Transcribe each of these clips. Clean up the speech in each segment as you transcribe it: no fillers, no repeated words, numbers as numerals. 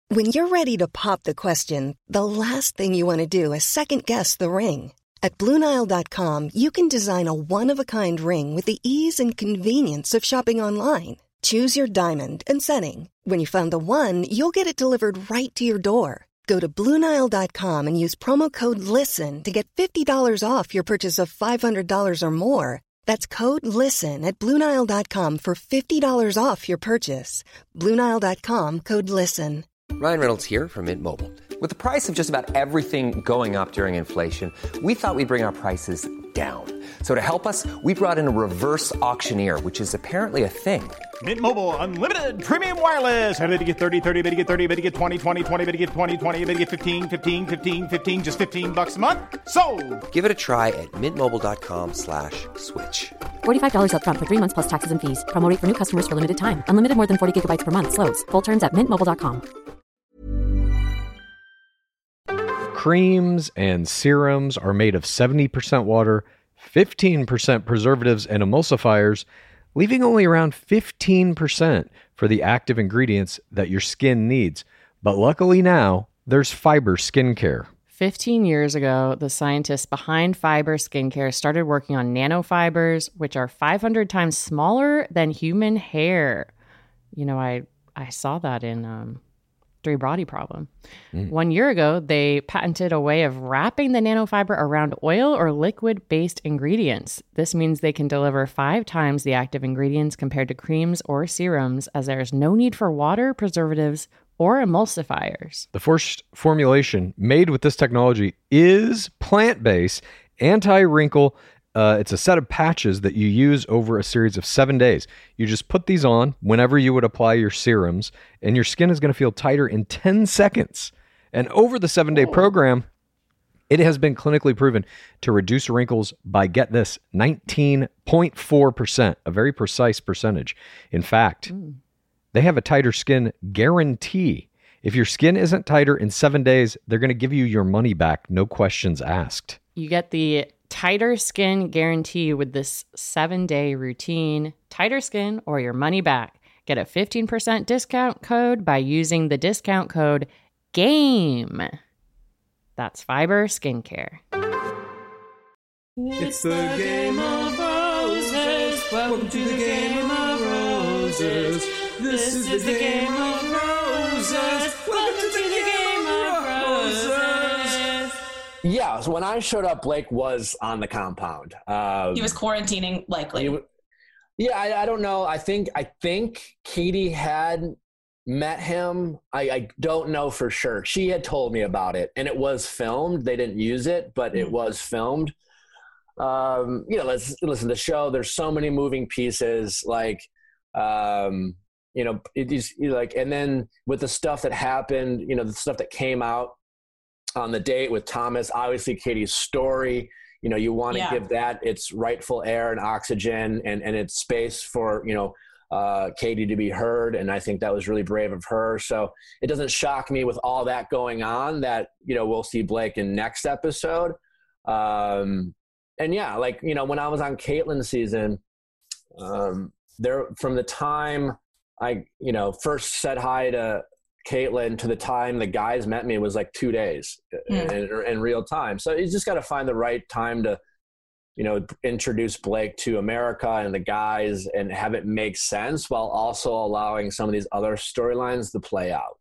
When you're ready to pop the question, the last thing you want to do is second-guess the ring. At BlueNile.com, you can design a one-of-a-kind ring with the ease and convenience of shopping online. Choose your diamond and setting. When you find the one, you'll get it delivered right to your door. Go to BlueNile.com and use promo code LISTEN to get $50 off your purchase of $500 or more. That's code LISTEN at BlueNile.com for $50 off your purchase. BlueNile.com, code LISTEN. Ryan Reynolds here from Mint Mobile. With the price of just about everything going up during inflation, we thought we'd bring our prices down. So to help us, we brought in a reverse auctioneer, which is apparently a thing. Mint Mobile Unlimited Premium Wireless. How to get 30, 30, bit to get 30, bit to get 20, 20, 20, bit to get 20, 20, bit to get 15, 15, 15, 15, just $15 a month? Sold! Give it a try at mintmobile.com/switch. $45 up front for 3 months plus taxes and fees. Promo rate for new customers for limited time. Unlimited more than 40 gigabytes per month. Slows full terms at mintmobile.com. Creams and serums are made of 70% water, 15% preservatives and emulsifiers, leaving only around 15% for the active ingredients that your skin needs. But luckily now, there's Fiber Skincare. 15 years ago, the scientists behind Fiber Skincare started working on nanofibers, which are 500 times smaller than human hair. You know, I saw that in Three Body Problem. 1 year ago, they patented a way of wrapping the nanofiber around oil or liquid-based ingredients. This means they can deliver 5 times the active ingredients compared to creams or serums, as there is no need for water, preservatives, or emulsifiers. The first formulation made with this technology is plant-based, anti-wrinkle. It's a set of patches that you use over a series of 7 days. You just put these on whenever you would apply your serums, and your skin is going to feel tighter in 10 seconds. And over the 7-day program, it has been clinically proven to reduce wrinkles by, get this, 19.4%, a very precise percentage. In fact, they have a tighter skin guarantee. If your skin isn't tighter in 7 days, they're going to give you your money back, no questions asked. You get the tighter skin guarantee with this 7-day routine. Tighter skin or your money back. Get a 15% discount code by using the discount code GAME. That's Fiber Skincare. It's the Game of Roses. Welcome to the Game of Roses. This is the Game of Roses. Welcome to the Game of Roses. Yeah, so when I showed up, Blake was on the compound. He was quarantining, likely. I don't know. I think Katie had met him. I don't know for sure. She had told me about it, and it was filmed. They didn't use it, but it was filmed. Let's listen to the show. There's so many moving pieces, and then with the stuff that happened, the stuff that came out on the date with Thomas, obviously Katie's story, you want to give that its rightful air and oxygen and its space for, Katie to be heard. And I think that was really brave of her. So it doesn't shock me with all that going on that, we'll see Blake in next episode. When I was on Caitlin's season, from the time I, first said hi to Caitlin to the time the guys met me was like 2 days in real time. So you just got to find the right time to, introduce Blake to America and the guys and have it make sense while also allowing some of these other storylines to play out.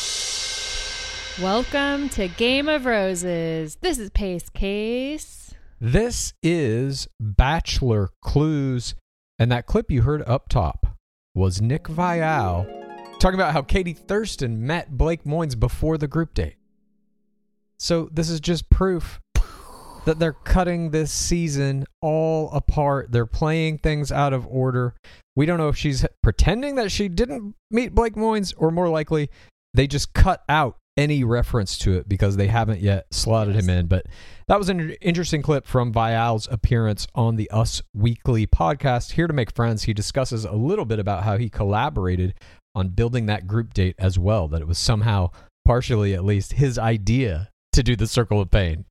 Welcome to Game of Roses. This is Pace Case. This is Bachelor Clues. And that clip you heard up top was Nick Viall talking about how Katie Thurston met Blake Moynes before the group date. So this is just proof that they're cutting this season all apart. They're playing things out of order. We don't know if she's pretending that she didn't meet Blake Moynes, or more likely, they just cut out any reference to it because they haven't yet slotted him in. But that was an interesting clip from Viall's appearance on the Us Weekly podcast. Here to Make Friends, he discusses a little bit about how he collaborated on building that group date as well, that it was somehow, partially at least, his idea to do the Circle of Pain.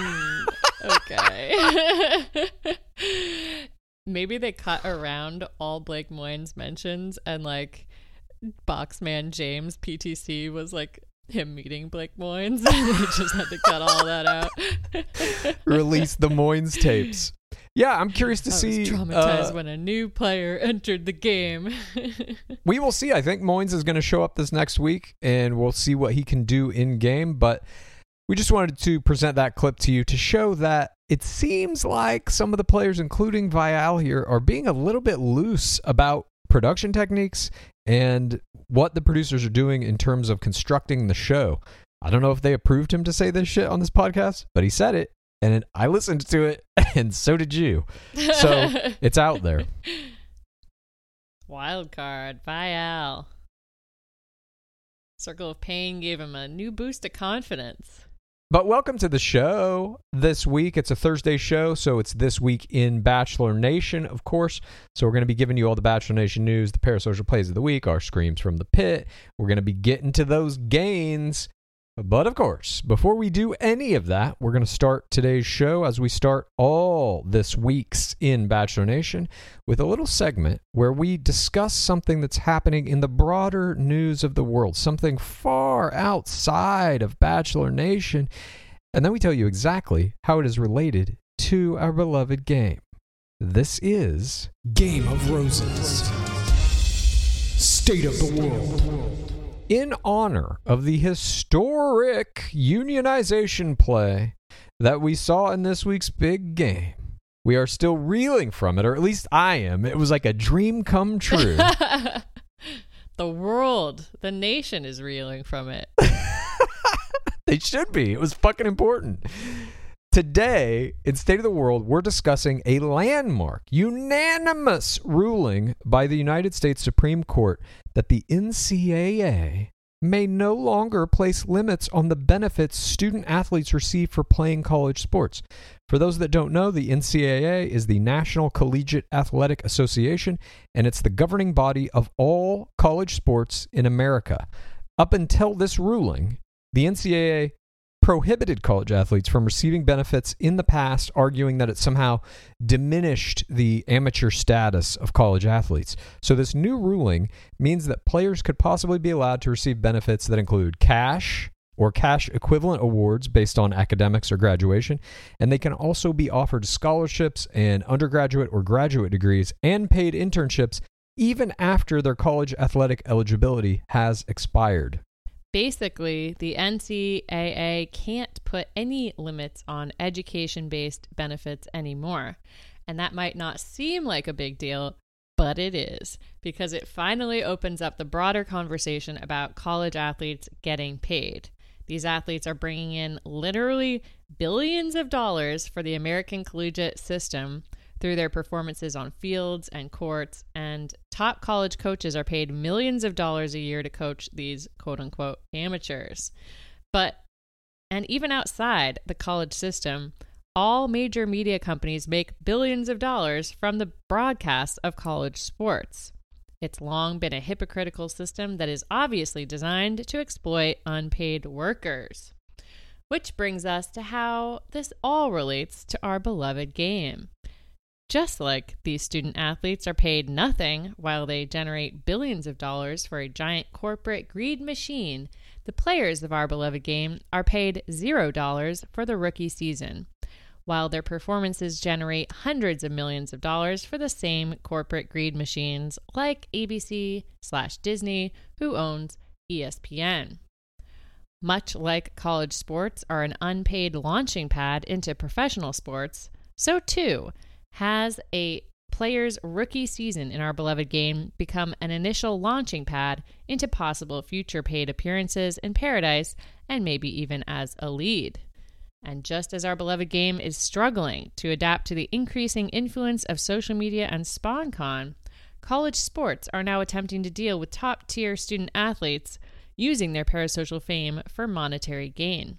Okay. Maybe they cut around all Blake Moynes mentions and Boxman James PTC was him meeting Blake Moynes. They just had to cut all that out. Release the Moynes tapes. Yeah, I'm curious to see. I was traumatized when a new player entered the game. We will see. I think Moynes is going to show up this next week, and we'll see what he can do in game. But we just wanted to present that clip to you to show that it seems like some of the players, including Vial here, are being a little bit loose about production techniques and what the producers are doing in terms of constructing the show. I don't know if they approved him to say this shit on this podcast, but he said it, and I listened to it, and so did you. So it's out there. Wild card, Vial. Circle of Pain gave him a new boost of confidence. But welcome to the show this week. It's a Thursday show, so it's This Week in Bachelor Nation, of course. So we're going to be giving you all the Bachelor Nation news, the parasocial plays of the week, our screams from the pit. We're going to be getting to those gains. But of course, before we do any of that, we're going to start today's show as we start all this week's in Bachelor Nation with a little segment where we discuss something that's happening in the broader news of the world, something far outside of Bachelor Nation, and then we tell you exactly how it is related to our beloved game. This is Game of Roses, State of the World. In honor of the historic unionization play that we saw in this week's big game, we are still reeling from it, or at least I am. It was like a dream come true. The world, the nation is reeling from it. They should be. It was fucking important. Today, in State of the World, we're discussing a landmark, unanimous ruling by the United States Supreme Court that the NCAA may no longer place limits on the benefits student athletes receive for playing college sports. For those that don't know, the NCAA is the National Collegiate Athletic Association, and it's the governing body of all college sports in America. Up until this ruling, the NCAA prohibited college athletes from receiving benefits in the past, arguing that it somehow diminished the amateur status of college athletes. So this new ruling means that players could possibly be allowed to receive benefits that include cash or cash equivalent awards based on academics or graduation, and they can also be offered scholarships and undergraduate or graduate degrees and paid internships even after their college athletic eligibility has expired. Basically, the NCAA can't put any limits on education-based benefits anymore. And that might not seem like a big deal, but it is, because it finally opens up the broader conversation about college athletes getting paid. These athletes are bringing in literally billions of dollars for the American collegiate system through their performances on fields and courts, and top college coaches are paid millions of dollars a year to coach these quote-unquote amateurs. And even outside the college system, all major media companies make billions of dollars from the broadcast of college sports. It's long been a hypocritical system that is obviously designed to exploit unpaid workers. Which brings us to how this all relates to our beloved game. Just like these student athletes are paid nothing while they generate billions of dollars for a giant corporate greed machine, the players of our beloved game are paid $0 for the rookie season, while their performances generate hundreds of millions of dollars for the same corporate greed machines like ABC/Disney, who owns ESPN. Much like college sports are an unpaid launching pad into professional sports, so too has a player's rookie season in our beloved game become an initial launching pad into possible future paid appearances in Paradise and maybe even as a lead. And just as our beloved game is struggling to adapt to the increasing influence of social media and SpawnCon, college sports are now attempting to deal with top-tier student athletes using their parasocial fame for monetary gain.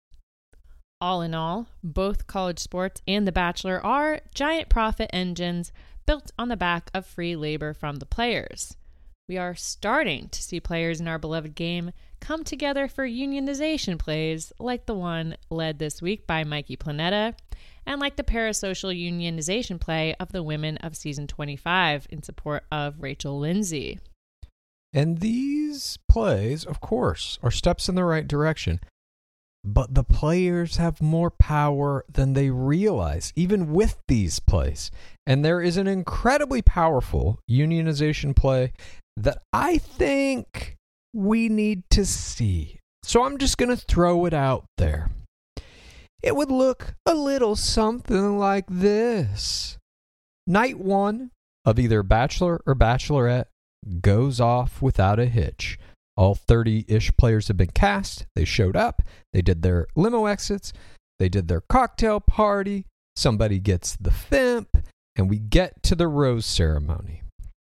All in all, both college sports and The Bachelor are giant profit engines built on the back of free labor from the players. We are starting to see players in our beloved game come together for unionization plays like the one led this week by Mikey Planeta, and like the parasocial unionization play of the women of season 25 in support of Rachel Lindsay. And these plays, of course, are steps in the right direction. But the players have more power than they realize, even with these plays. And there is an incredibly powerful unionization play that I think we need to see. So I'm just going to throw it out there. It would look a little something like this. Night 1 of either Bachelor or Bachelorette goes off without a hitch. All 30-ish players have been cast. They showed up. They did their limo exits. They did their cocktail party. Somebody gets the FIMP. And we get to the rose ceremony.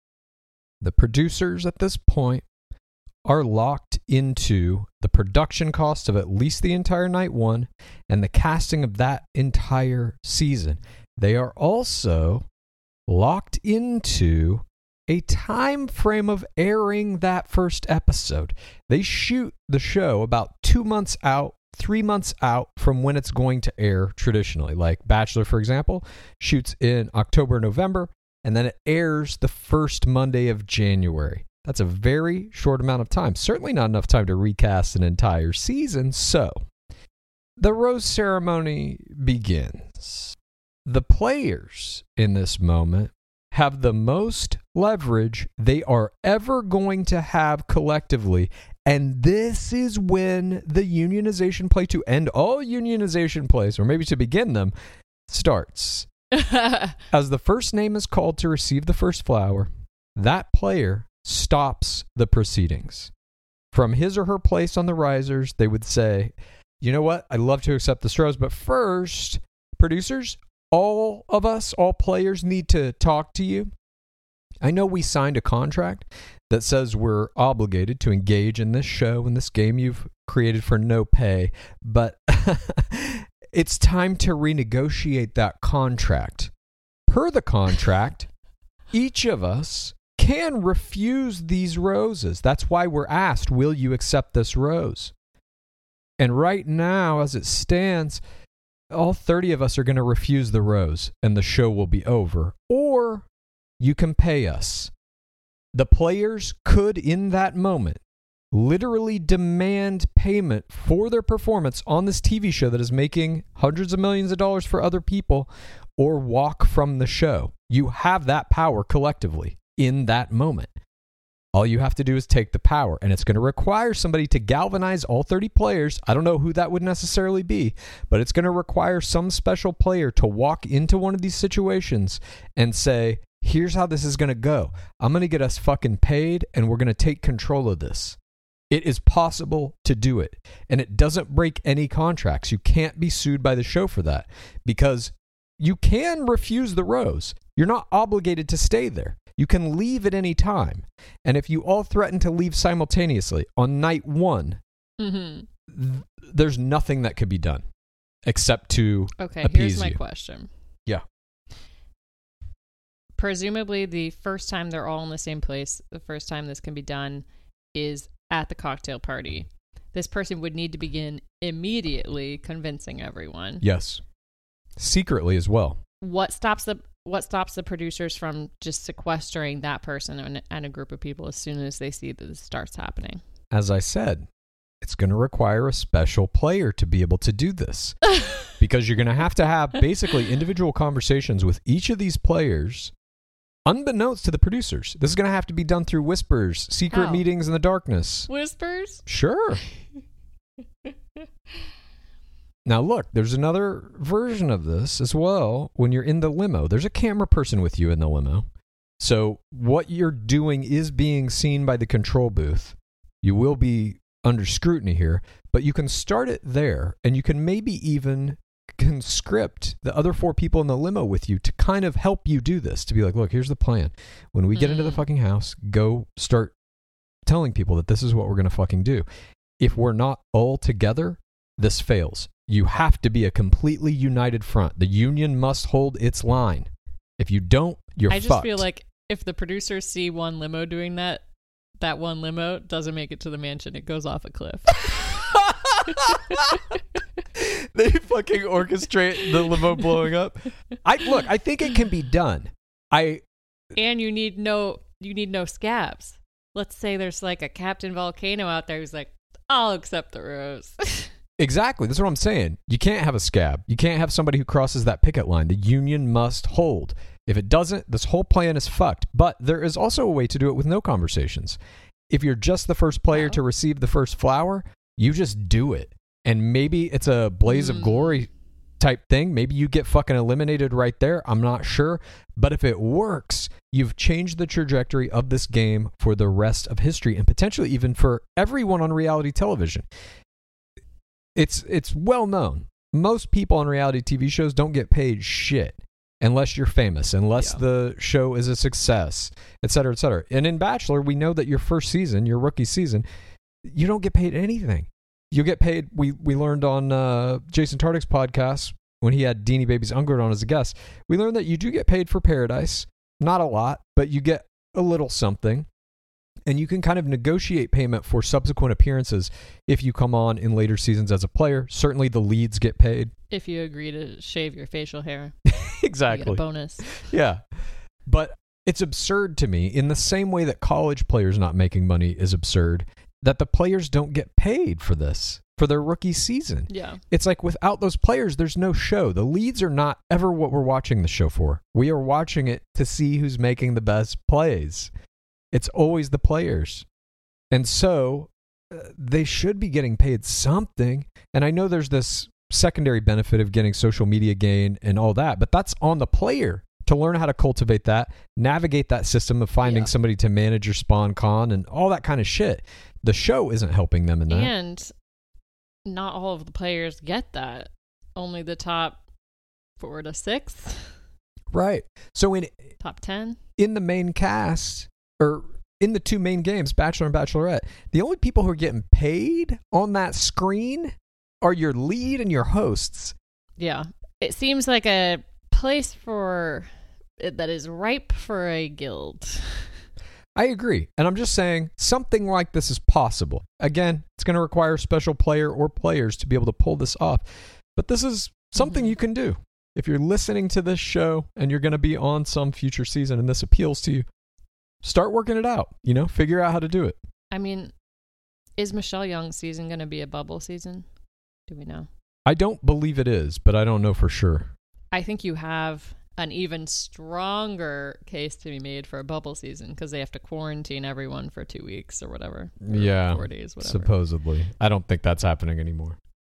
The producers at this point are locked into the production cost of at least the entire Night 1 and the casting of that entire season. They are also locked into a time frame of airing that first episode. They shoot the show about 2 months out, 3 months out from when it's going to air traditionally. Like Bachelor, for example, shoots in October, November, and then it airs the first Monday of January. That's a very short amount of time. Certainly not enough time to recast an entire season. So, the rose ceremony begins. The players in this moment have the most leverage they are ever going to have collectively. And this is when the unionization play, to end all unionization plays, or maybe to begin them, starts. As the first name is called to receive the first flower, that player stops the proceedings. From his or her place on the risers, they would say, you know what? I'd love to accept this rose, but first, producers, all of us, all players need to talk to you. I know we signed a contract that says we're obligated to engage in this show, in this game you've created for no pay, but it's time to renegotiate that contract. Per the contract, each of us can refuse these roses. That's why we're asked, will you accept this rose? And right now, as it stands, all 30 of us are going to refuse the rose and the show will be over. Or you can pay us. The players could, in that moment, literally demand payment for their performance on this TV show that is making hundreds of millions of dollars for other people, or walk from the show. You have that power collectively in that moment. All you have to do is take the power, and it's going to require somebody to galvanize all 30 players. I don't know who that would necessarily be, but it's going to require some special player to walk into one of these situations and say, here's how this is going to go. I'm going to get us fucking paid, and we're going to take control of this. It is possible to do it, and it doesn't break any contracts. You can't be sued by the show for that, because you can refuse the rose. You're not obligated to stay there. You can leave at any time. And if you all threaten to leave simultaneously on night 1, there's nothing that could be done except to appease here's my you. question. Yeah. Presumably, the first time they're all in the same place, the first time this can be done is at the cocktail party. This person would need to begin immediately convincing everyone. Yes. Secretly as well. What stops the producers from just sequestering that person and a group of people as soon as they see that this starts happening? As I said, it's going to require a special player to be able to do this. Because you're going to have basically individual conversations with each of these players, unbeknownst to the producers. This is going to have to be done through whispers, secret meetings in the darkness. Whispers? Sure. Now, look, there's another version of this as well. When you're in the limo, there's a camera person with you in the limo. So what you're doing is being seen by the control booth. You will be under scrutiny here, but you can start it there, and you can maybe even conscript the other 4 people in the limo with you to kind of help you do this, to be like, look, here's the plan. When we get into the fucking house, go start telling people that this is what we're going to fucking do. If we're not all together, this fails. You have to be a completely united front. The union must hold its line. If you don't, you're fucked. I just feel like if the producers see one limo doing that one limo doesn't make it to the mansion. It goes off a cliff. They fucking orchestrate the limo blowing up. I think it can be done. And you need no scabs. let's say there's like a Captain Volcano out there who's like, I'll accept the rose. Exactly. That's what I'm saying. You can't have a scab. You can't have somebody who crosses that picket line. The union must hold. If it doesn't, this whole plan is fucked. But there is also a way to do it with no conversations. If you're just the first player to receive the first flower, you just do it. And maybe it's a blaze of glory type thing. Maybe you get fucking eliminated right there. I'm not sure. But if it works, you've changed the trajectory of this game for the rest of history and potentially even for everyone on reality television. It's well known. Most people on reality TV shows don't get paid shit unless you're famous, unless the show is a success, et cetera, et cetera. And in Bachelor, we know that your first season, your rookie season, you don't get paid anything. You get paid, we learned on Jason Tartick's podcast when he had Deanie Babies Ungert on as a guest, we learned that you do get paid for Paradise. Not a lot, but you get a little something. And you can kind of negotiate payment for subsequent appearances if you come on in later seasons as a player. Certainly the leads get paid. If you agree to shave your facial hair. Exactly. You get a bonus. Yeah. But it's absurd to me, in the same way that college players not making money is absurd, that the players don't get paid for this, for their rookie season. Yeah. It's like without those players, there's no show. The leads are not ever what we're watching the show for. We are watching it to see who's making the best plays. It's always the players. And so they should be getting paid something. And I know there's this secondary benefit of getting social media gain and all that, but that's on the player to learn how to cultivate that, navigate that system of finding somebody to manage your spawn con and all that kind of shit. The show isn't helping them in that. And not all of the players get that. Only the top 4 to 6. Right. So in top 10 in the main cast, or in the two main games, Bachelor and Bachelorette, the only people who are getting paid on that screen are your lead and your hosts. Yeah. It seems like a place that is ripe for a guild. I agree. And I'm just saying something like this is possible. Again, it's going to require a special player or players to be able to pull this off. But this is something you can do. If you're listening to this show and you're going to be on some future season and this appeals to you, start working it out, figure out how to do it. I mean, is Michelle Young's season going to be a bubble season? Do we know? I don't believe it is, but I don't know for sure. I think you have an even stronger case to be made for a bubble season because they have to quarantine everyone for 2 weeks or whatever. Or 4 days, whatever. Supposedly. I don't think that's happening anymore.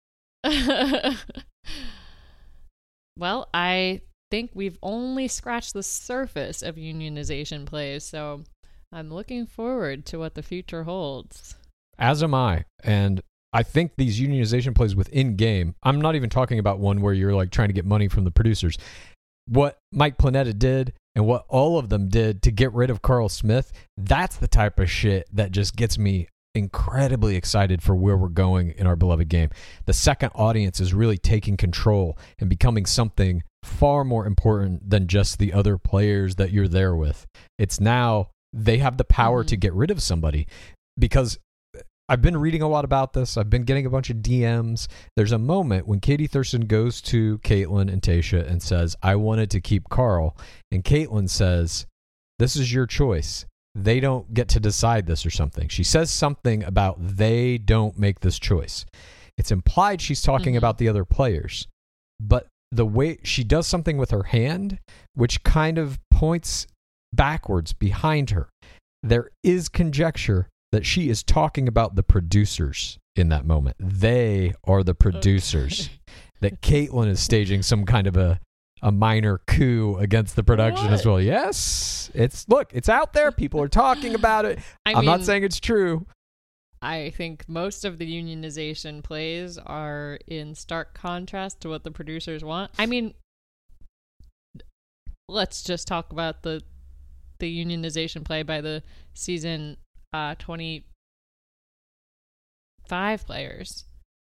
Well, I think we've only scratched the surface of unionization plays, so I'm looking forward to what the future holds. As am I. And I think these unionization plays within game, I'm not even talking about one where you're like trying to get money from the producers. What Mike Planeta did and what all of them did to get rid of Carl Smith, that's the type of shit that just gets me incredibly excited for where we're going in our beloved game. The second audience is really taking control and becoming something far more important than just the other players that you're there with. It's now they have the power to get rid of somebody, because I've been reading a lot about this. I've been getting a bunch of DMs. There's a moment when Katie Thurston goes to Caitlyn and Tayshia and says, I wanted to keep Carl. And Caitlyn says, this is your choice. They don't get to decide this or something. She says something about they don't make this choice. It's implied she's talking about the other players. But the way she does something with her hand, which kind of points backwards behind her, there is conjecture that she is talking about the producers in that moment. They are the producers. That Caitlyn is staging some kind of a minor coup against the production as well. Yes. It's out there. People are talking about it. I'm not saying it's true. I think most of the unionization plays are in stark contrast to what the producers want. I mean, let's just talk about the unionization play by the season 25 players.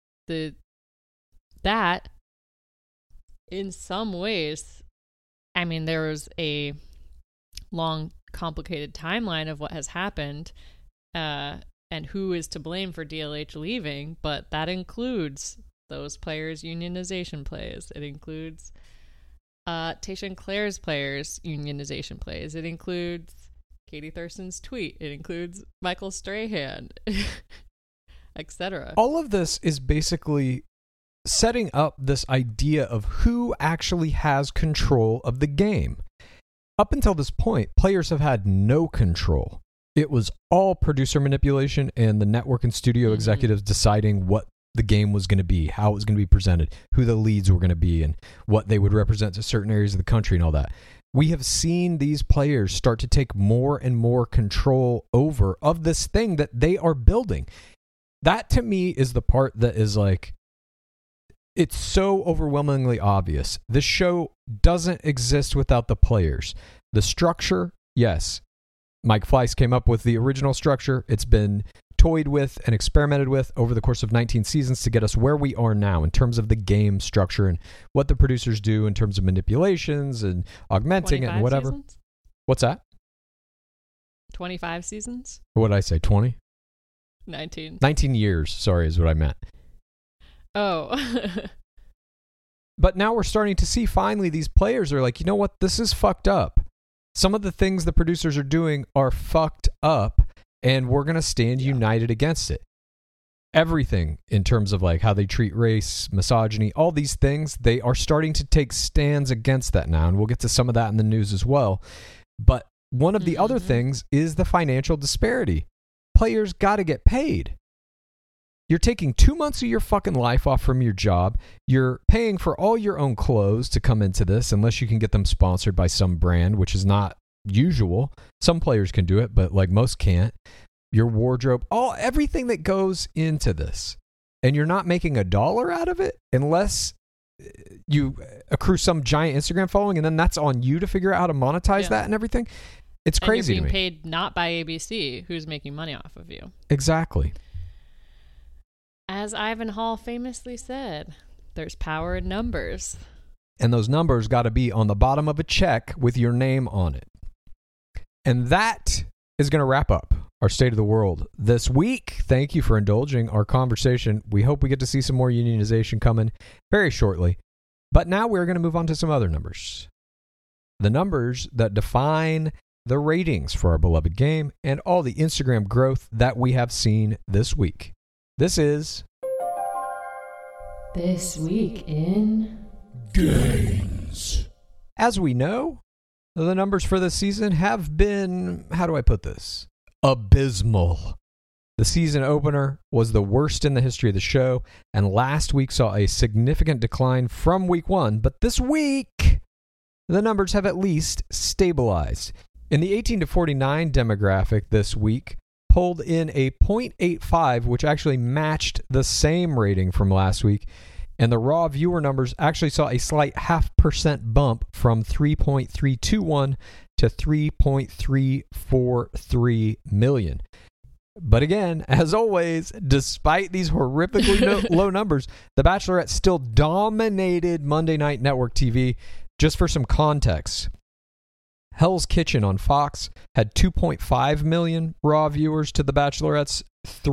That in some ways, I mean, there was a long, complicated timeline of what has happened and who is to blame for DLH leaving, but that includes those players' unionization plays. It includes Tayshia and Claire's players' unionization plays. It includes Katie Thurston's tweet. It includes Michael Strahan, etc. All of this is basically setting up this idea of who actually has control of the game. Up until this point, players have had no control. It was all producer manipulation and the network and studio executives deciding what the game was going to be, how it was going to be presented, who the leads were going to be, and what they would represent to certain areas of the country and all that. We have seen these players start to take more and more control over of this thing that they are building. That, to me, is the part that is like, it's so overwhelmingly obvious. This show doesn't exist without the players. The structure, yes. Mike Fleiss came up with the original structure. It's been toyed with and experimented with over the course of 19 seasons to get us where we are now in terms of the game structure and what the producers do in terms of manipulations and augmenting it and whatever. Seasons? What's that? 25 seasons? What did I say, 20? 19. 19 years, sorry, is what I meant. Oh. But now we're starting to see finally these players are like, you know what, this is fucked up. Some of the things the producers are doing are fucked up, and we're going to stand united against it. Everything in terms of like how they treat race, misogyny, all these things, they are starting to take stands against that now, and we'll get to some of that in the news as well. But one of the other things is the financial disparity. Players got to get paid. You're taking 2 months of your fucking life off from your job. You're paying for all your own clothes to come into this, unless you can get them sponsored by some brand, which is not usual. Some players can do it, but like most can't. Your wardrobe, everything that goes into this. And you're not making $1 out of it unless you accrue some giant Instagram following, and then that's on you to figure out how to monetize that and everything. It's crazy and you're to being me. paid not by ABC, who's making money off of you. Exactly. As Ivan Hall famously said, there's power in numbers. And those numbers got to be on the bottom of a check with your name on it. And that is going to wrap up our State of the World this week. Thank you for indulging our conversation. We hope we get to see some more unionization coming very shortly. But now we're going to move on to some other numbers. The numbers that define the ratings for our beloved game and all the Instagram growth that we have seen this week. This is This Week in Games. As we know, the numbers for this season have been, how do I put this? Abysmal. The season opener was the worst in the history of the show, and last week saw a significant decline from week one, but this week, the numbers have at least stabilized. In the 18 to 49 demographic this week, pulled in a 0.85, which actually matched the same rating from last week. And the raw viewer numbers actually saw a slight 0.5% bump from 3.321 to 3.343 million. But again, as always, despite these horrifically low numbers, The Bachelorette still dominated Monday Night Network TV. Just for some context, Hell's Kitchen on Fox had 2.5 million raw viewers to The Bachelorette's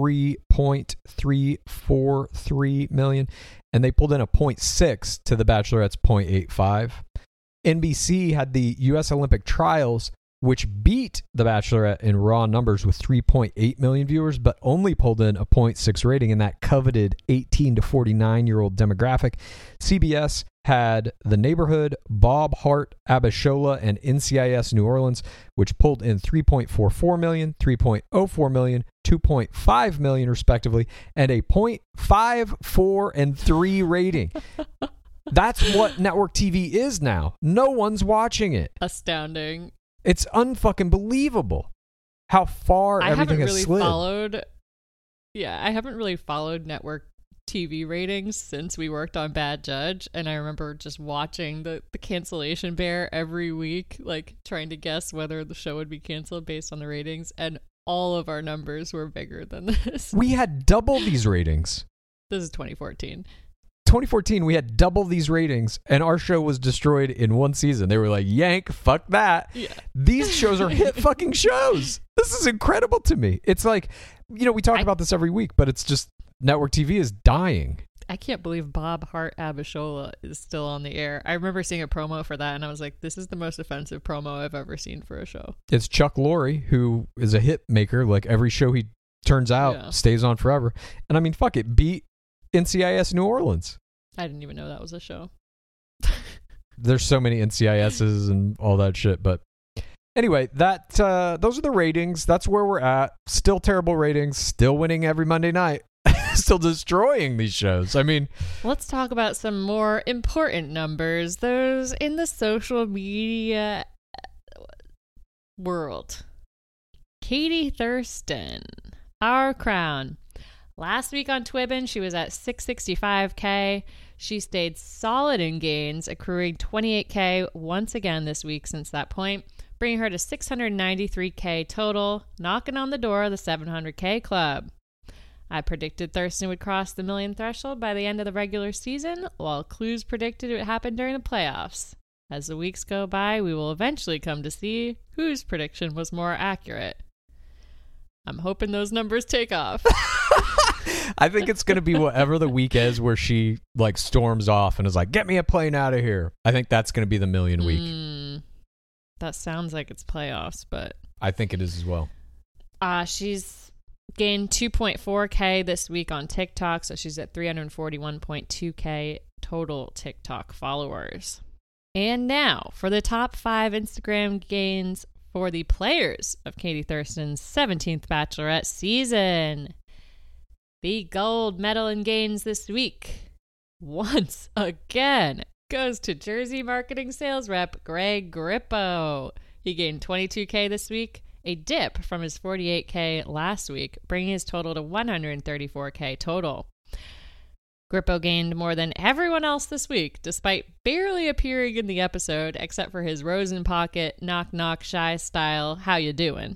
3.343 million, and they pulled in a 0.6 to The Bachelorette's 0.85. NBC had the U.S. Olympic Trials, which beat The Bachelorette in raw numbers with 3.8 million viewers, but only pulled in a 0.6 rating in that coveted 18 to 49-year-old demographic. CBS had The Neighborhood, Bob Hart, Abishola, and NCIS New Orleans, which pulled in 3.44 million, 3.04 million, 2.5 million respectively, and a 0.54 and 3 rating. That's what network TV is now. No one's watching it. Astounding. It's unfucking believable how far everything has slid. I haven't really followed network TV ratings since we worked on Bad Judge, and I remember just watching the cancellation bear every week, like trying to guess whether the show would be canceled based on the ratings, and all of our numbers were bigger than this. We had double these ratings. This is 2014. 2014, we had double these ratings, and our show was destroyed in one season. They were like, yank, fuck that. Yeah. These shows are hit fucking shows. This is incredible to me. It's like, we talk about this every week, but it's just network TV is dying. I can't believe Bob Hart Abishola is still on the air. I remember seeing a promo for that, and I was like, this is the most offensive promo I've ever seen for a show. It's Chuck Lorre, who is a hit maker. Like, every show he turns out stays on forever. And I mean, fuck it, beat NCIS New Orleans. I didn't even know that was a show. There's so many NCISs and all that shit, but anyway, that those are the ratings. That's where we're at. Still terrible ratings. Still winning every Monday night. Still destroying these shows. I mean, let's talk about some more important numbers. Those in the social media world. Katie Thurston, our crown. Last week on Twibbin, she was at 665K. She stayed solid in gains, accruing 28K once again this week since that point, bringing her to 693K total, knocking on the door of the 700K club. I predicted Thurston would cross the million threshold by the end of the regular season, while Clues predicted it would happen during the playoffs. As the weeks go by, we will eventually come to see whose prediction was more accurate. I'm hoping those numbers take off. I think it's going to be whatever the week is where she like storms off and is like, get me a plane out of here. I think that's going to be the million week. That sounds like it's playoffs, but I think it is as well. She's gained 2.4K this week on TikTok, so she's at 341.2K total TikTok followers. And now for the top 5 Instagram gains for the players of Katie Thurston's 17th Bachelorette season. The gold medal in gains this week, once again, goes to Jersey marketing sales rep Greg Grippo. He gained 22K this week, a dip from his 48K last week, bringing his total to 134K total. Grippo gained more than everyone else this week, despite barely appearing in the episode, except for his Rose in Pocket, knock knock shy style, how you doing?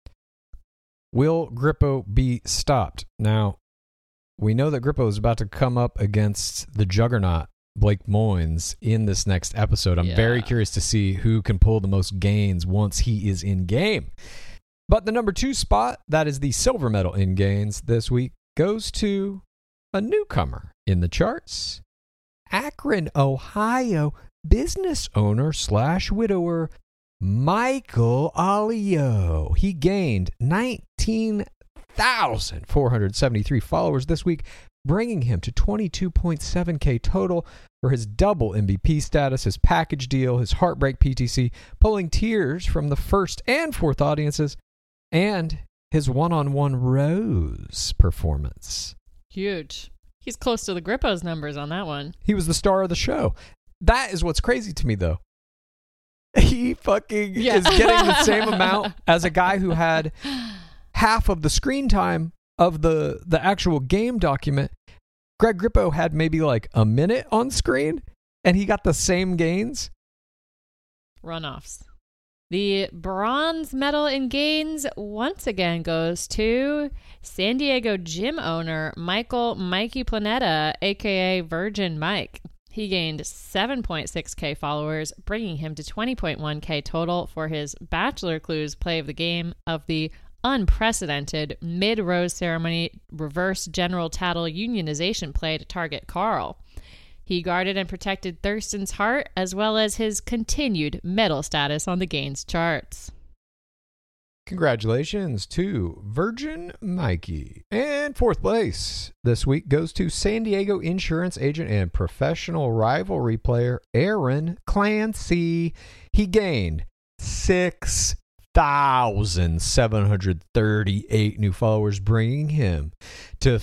Will Grippo be stopped? Now, we know that Grippo is about to come up against the juggernaut, Blake Moynes, in this next episode. I'm very curious to see who can pull the most gains once he is in game. But the number 2 spot, that is the silver medal in gains this week, goes to a newcomer in the charts. Akron, Ohio business owner / widower Michael Alio. He gained 19,473 followers this week, bringing him to 22.7K total for his double MVP status, his package deal, his heartbreak PTC, pulling tears from the first and fourth audiences, and his one-on-one Rose performance. Huge. He's close to the Grippo's numbers on that one. He was the star of the show. That is what's crazy to me, though. He fucking is getting the same amount as a guy who had half of the screen time of the actual game document. Greg Grippo had maybe like a minute on screen, and he got the same gains. Runoffs. The bronze medal in gains once again goes to San Diego gym owner Mikey Planeta, a.k.a. Virgin Mike. He gained 7.6K followers, bringing him to 20.1K total for his Bachelor Clues play of the game of the unprecedented mid-rose ceremony reverse General Tattle unionization play to target Carl. He guarded and protected Thurston's heart, as well as his continued medal status on the gains charts. Congratulations to Virgin Mikey. And 4th place this week goes to San Diego insurance agent and professional rivalry player Aaron Clancy. He gained 6,738 new followers, bringing him to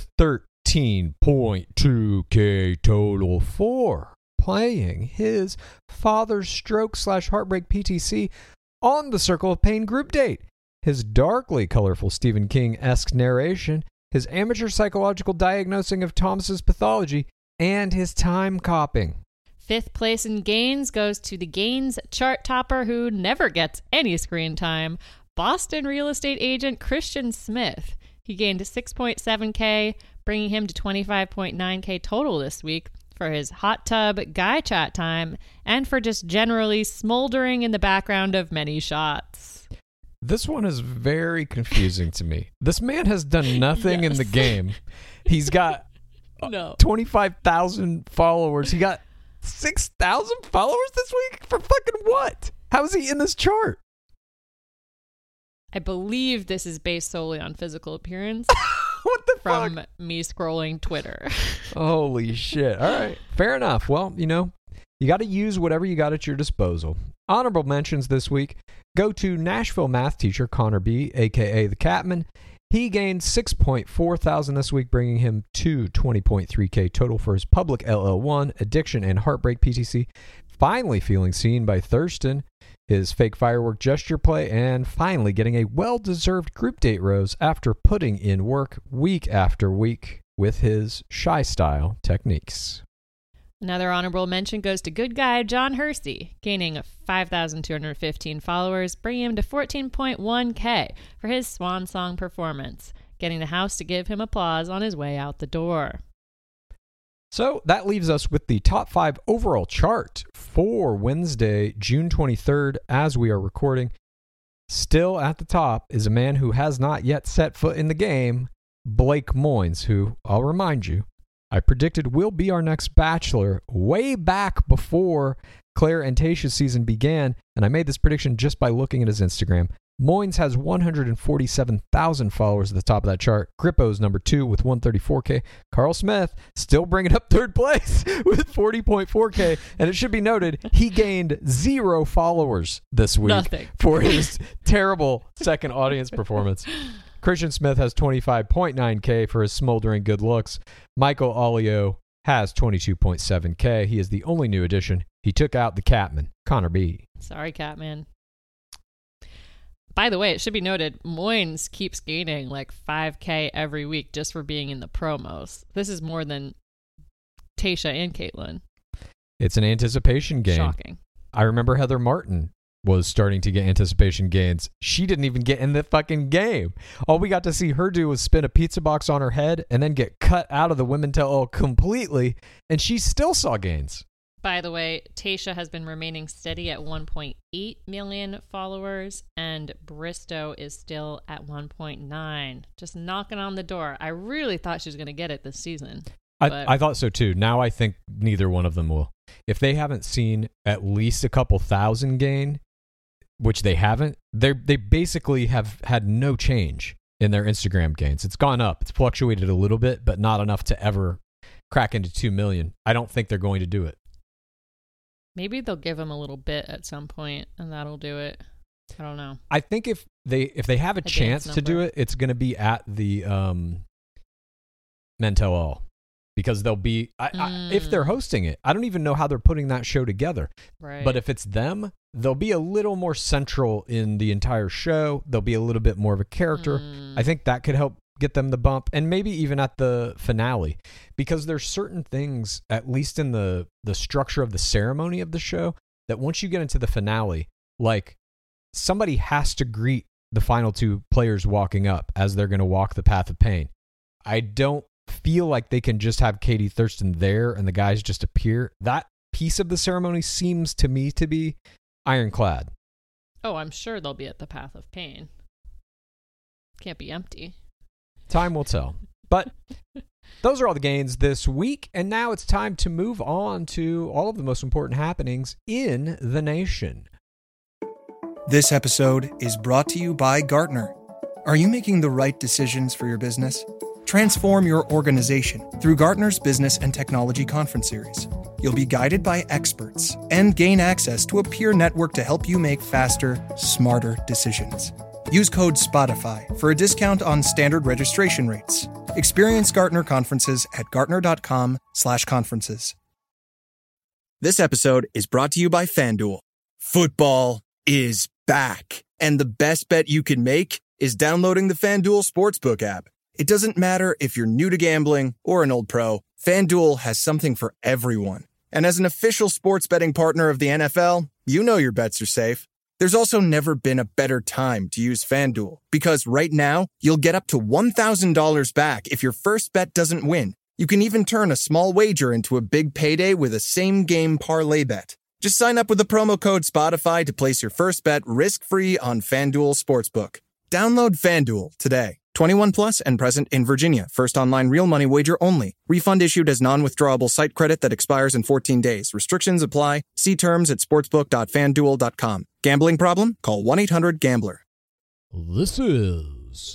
13.2K total for playing his father's stroke / heartbreak PTC on the Circle of Pain group date. His darkly colorful Stephen King-esque narration, his amateur psychological diagnosing of Thomas's pathology, and his time copping. 5th place in gains goes to the gains chart topper who never gets any screen time, Boston real estate agent Christian Smith. He gained 6.7K, bringing him to 25.9K total this week for his hot tub guy chat time and for just generally smoldering in the background of many shots. This one is very confusing to me. This man has done nothing in the game. He's got No. 25,000 followers. He got 6,000 followers this week? For fucking what? How is he in this chart? I believe this is based solely on physical appearance. What the from fuck? me scrolling Twitter. Holy shit. All right. Fair enough. Well, you got to use whatever you got at your disposal. Honorable mentions this week go to Nashville math teacher Connor B., a.k.a. the Catman. He gained 6.4 thousand this week, bringing him to 20.3K total for his public LL1, addiction, and heartbreak PTC. Finally feeling seen by Thurston, his fake firework gesture play, and finally getting a well-deserved group date rose after putting in work week after week with his shy style techniques. Another honorable mention goes to good guy John Hersey, gaining 5,215 followers, bringing him to 14.1K for his swan song performance, getting the house to give him applause on his way out the door. So that leaves us with the top 5 overall chart for Wednesday, June 23rd, as we are recording. Still at the top is a man who has not yet set foot in the game, Blake Moynes, who, I'll remind you, I predicted will be our next Bachelor way back before Claire and Tayshia's season began, and I made this prediction just by looking at his Instagram. Moynes has 147,000 followers at the top of that chart. Grippo's number 2 with 134K. Carl Smith still bringing up third place with 40.4K. And it should be noted, he gained 0 followers this week for his terrible second audience performance. Christian Smith has 25.9K for his smoldering good looks. Michael Olio has 22.7K. He is the only new addition. He took out the Catman, Connor B. Sorry, Catman. By the way, it should be noted, Moynes keeps gaining like 5K every week just for being in the promos. This is more than Tayshia and Kaitlyn. It's an anticipation game. Shocking. I remember Heather Martin was starting to get anticipation gains. She didn't even get in the fucking game. All we got to see her do was spin a pizza box on her head and then get cut out of the Women Tell All completely, and she still saw gains. By the way, Tayshia has been remaining steady at 1.8 million followers, and Bristow is still at 1.9. Just knocking on the door. I really thought she was going to get it this season. I thought so too. Now I think neither one of them will. If they haven't seen at least a couple thousand gain, which they haven't, they basically have had no change in their Instagram gains. It's gone up. It's fluctuated a little bit, but not enough to ever crack into 2 million. I don't think they're going to do it. Maybe they'll give him a little bit at some point, and that'll do it. I don't know. I think if they have a chance to do it, it's going to be at the Men Tell All, because they'll be if they're hosting it. I don't even know how they're putting that show together. Right. But if it's them, they'll be a little more central in the entire show. They'll be a little bit more of a character. I think that could help get them the bump, and maybe even at the finale, because there's certain things, at least in the structure of the ceremony of the show, that once you get into the finale, like somebody has to greet the final 2 players walking up as they're going to walk the path of pain. I don't feel like they can just have Katie Thurston there and the guys just appear. That piece of the ceremony seems to me to be ironclad. Oh, I'm sure they'll be at the path of pain. Can't be empty. Time will tell. But those are all the gains this week, and now it's time to move on to all of the most important happenings in the nation. This episode is brought to you by Gartner. Are you making the right decisions for your business? Transform your organization through Gartner's Business and Technology Conference Series. You'll be guided by experts and gain access to a peer network to help you make faster, smarter decisions. Use code SPOTIFY for a discount on standard registration rates. Experience Gartner conferences at gartner.com/conferences. This episode is brought to you by FanDuel. Football is back, and the best bet you can make is downloading the FanDuel Sportsbook app. It doesn't matter if you're new to gambling or an old pro, FanDuel has something for everyone. And as an official sports betting partner of the NFL, you know your bets are safe. There's also never been a better time to use FanDuel, because right now, you'll get up to $1,000 back if your first bet doesn't win. You can even turn a small wager into a big payday with a same-game parlay bet. Just sign up with the promo code SPOTIFY to place your first bet risk-free on FanDuel Sportsbook. Download FanDuel today. 21 plus and present in Virginia. First online real money wager only. Refund issued as non-withdrawable site credit that expires in 14 days. Restrictions apply. See terms at sportsbook.fanduel.com. Gambling problem? Call 1-800-GAMBLER. This is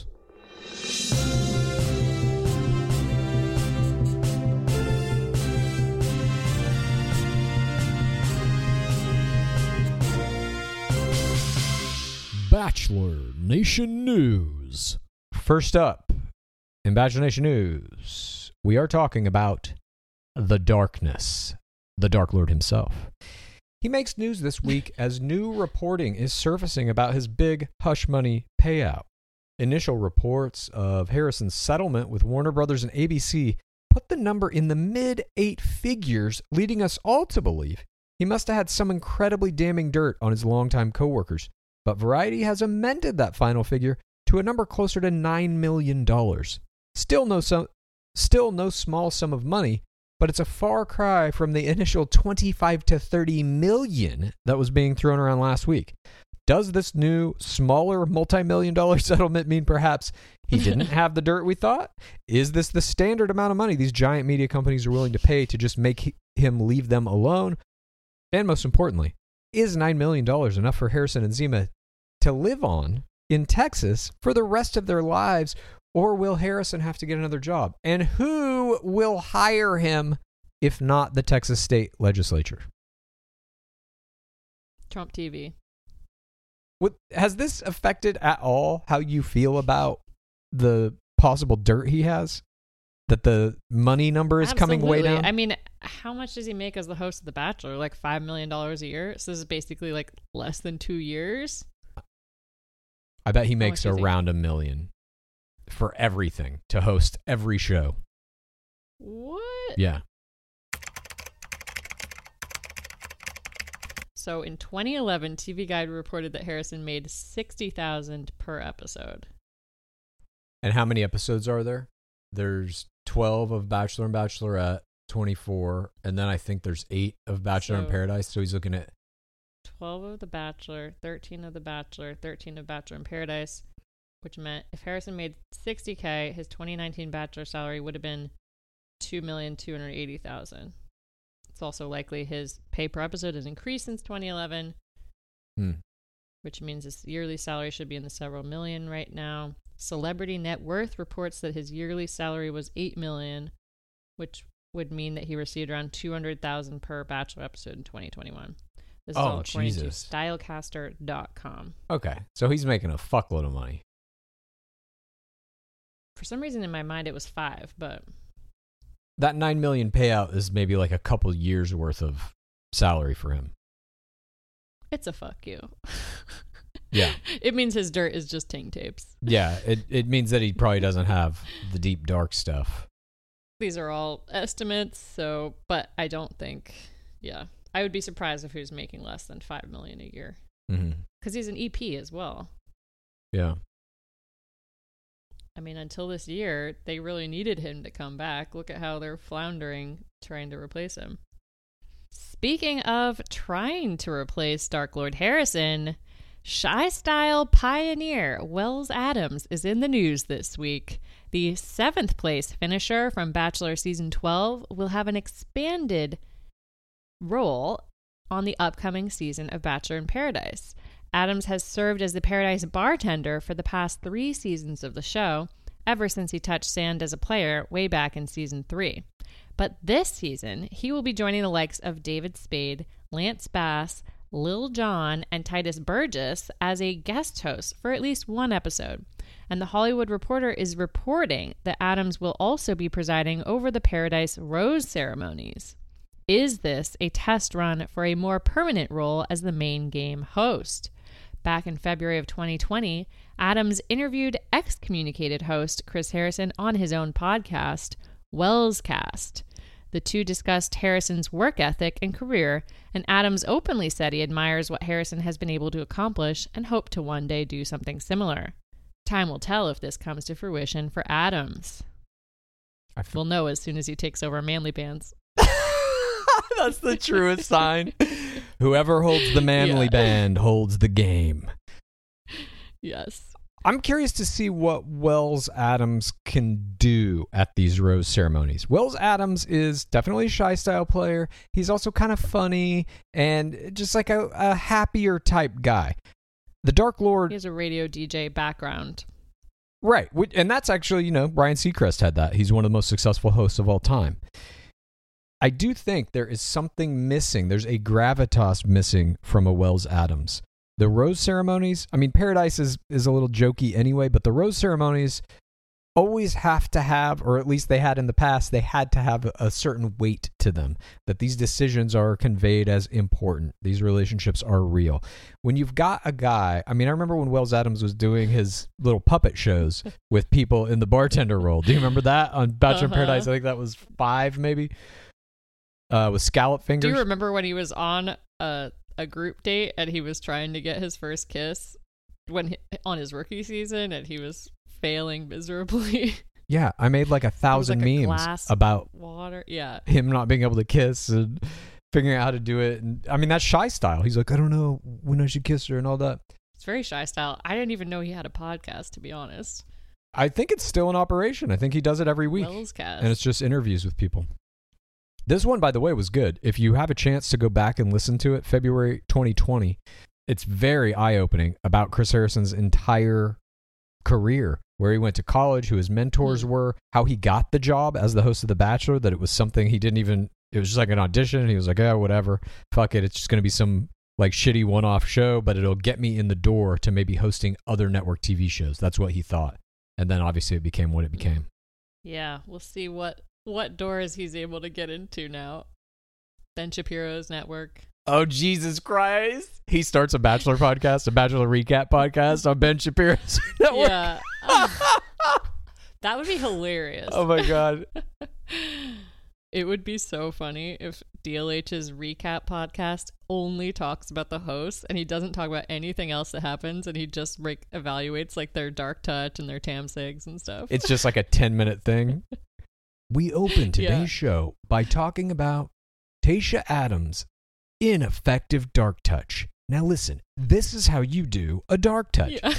Bachelor Nation News. First up, in Bachelor Nation News, we are talking about the Darkness, the Dark Lord himself. He makes news this week as new reporting is surfacing about his big hush money payout. Initial reports of Harrison's settlement with Warner Brothers and ABC put the number in the mid-8 figures, leading us all to believe he must have had some incredibly damning dirt on his longtime coworkers. But Variety has amended that final figure to a number closer to $9 million. Still no small sum of money, but it's a far cry from the initial $25 to $30 million that was being thrown around last week. Does this new, smaller, multi-million-dollar settlement mean perhaps he didn't have the dirt we thought? Is this the standard amount of money these giant media companies are willing to pay to just make him leave them alone? And most importantly, is $9 million enough for Harrison and Zima to live on in Texas for the rest of their lives, or will Harrison have to get another job? And who will hire him if not the Texas state legislature? Trump TV. Has this affected at all how you feel about the possible dirt he has? That the money number is coming way down? I mean, how much does he make as the host of The Bachelor? Like $5 million a year? So this is basically like less than 2 years? I bet he makes around $1 million for everything to host every show. What? Yeah. So in 2011, TV Guide reported that Harrison made $60,000 per episode. And how many episodes are there? There's 12 of Bachelor and Bachelorette, 24, and then I think there's 8 of Bachelor in Paradise. So he's looking at 12 of The Bachelor, 13 of The Bachelor, 13 of Bachelor in Paradise, which meant if Harrison made $60K, his 2019 Bachelor salary would have been $2,280,000. It's also likely his pay per episode has increased since 2011, which means his yearly salary should be in the several million right now. Celebrity Net Worth reports that his yearly salary was $8 million, which would mean that he received around $200,000 per Bachelor episode in 2021. This is all according to Stylecaster.com. Okay, so he's making a fuckload of money. For some reason in my mind it was 5, but that $9 million payout is maybe like a couple years worth of salary for him. It's a fuck you. Yeah. It means his dirt is just ting tapes. Yeah, it means that he probably doesn't have the deep, dark stuff. These are all estimates, but I don't think, I would be surprised if he was making less than $5 million a year. Because he's an EP as well. Yeah. I mean, until this year, they really needed him to come back. Look at how they're floundering trying to replace him. Speaking of trying to replace Dark Lord Harrison, Shy Style pioneer Wells Adams is in the news this week. The 7th place finisher from Bachelor Season 12 will have an expanded role on the upcoming season of Bachelor in Paradise. Adams has served as the Paradise bartender for the past 3 seasons of the show, ever since he touched sand as a player way back in Season 3. But this season, he will be joining the likes of David Spade, Lance Bass, Lil Jon, and Titus Burgess as a guest host for at least one episode. And The Hollywood Reporter is reporting that Adams will also be presiding over the Paradise Rose ceremonies. Is this a test run for a more permanent role as the main game host? Back in February of 2020, Adams interviewed excommunicated host Chris Harrison on his own podcast, Wellscast. The two discussed Harrison's work ethic and career, and Adams openly said he admires what Harrison has been able to accomplish and hoped to one day do something similar. Time will tell if this comes to fruition for Adams. We'll know as soon as he takes over Manly Bands. That's the truest sign. Whoever holds the Manly Band holds the game. Yes. I'm curious to see what Wells Adams can do at these rose ceremonies. Wells Adams is definitely a shy style player. He's also kind of funny and just like a happier type guy. The Dark Lord... He has a radio DJ background. Right. And that's actually, Ryan Seacrest had that. He's one of the most successful hosts of all time. I do think there is something missing. There's a gravitas missing from a Wells Adams. The rose ceremonies, Paradise is a little jokey anyway, but the rose ceremonies always have to have, or at least they had in the past, they had to have a certain weight to them, that these decisions are conveyed as important. These relationships are real. When you've got a guy, I remember when Wells Adams was doing his little puppet shows with people in the bartender role. Do you remember that on Bachelor in Paradise? I think that was 5 maybe, with scallop fingers. Do you remember when he was on a group date and he was trying to get his first kiss on his rookie season and he was failing miserably? Yeah, I made like 1,000 memes about water. Yeah, him not being able to kiss and figuring out how to do it. And that's shy style. He's like, I don't know when I should kiss her and all that. It's very shy style. I didn't even know he had a podcast, to be honest. I think it's still in operation. I think he does it every week. Wellscast. And it's just interviews with people. This one, by the way, was good. If you have a chance to go back and listen to it, February 2020, it's very eye-opening about Chris Harrison's entire career, where he went to college, who his mentors were, how he got the job as the host of The Bachelor, that it was something he didn't even, it was just like an audition, and he was like, yeah, whatever, fuck it, it's just going to be some like shitty one-off show, but it'll get me in the door to maybe hosting other network TV shows. That's what he thought. And then obviously it became what it became. Yeah, we'll see what doors he's able to get into now. Ben Shapiro's network. Oh, Jesus Christ. He starts a Bachelor podcast, a Bachelor recap podcast on Ben Shapiro's network. Yeah. That would be hilarious. Oh, my God. It would be so funny if DLH's recap podcast only talks about the hosts and he doesn't talk about anything else that happens, and he just evaluates like their dark touch and their tam sigs and stuff. It's just like a 10-minute thing. We open today's show by talking about Tayshia Adams' ineffective dark touch. Now listen, this is how you do a dark touch. Yeah.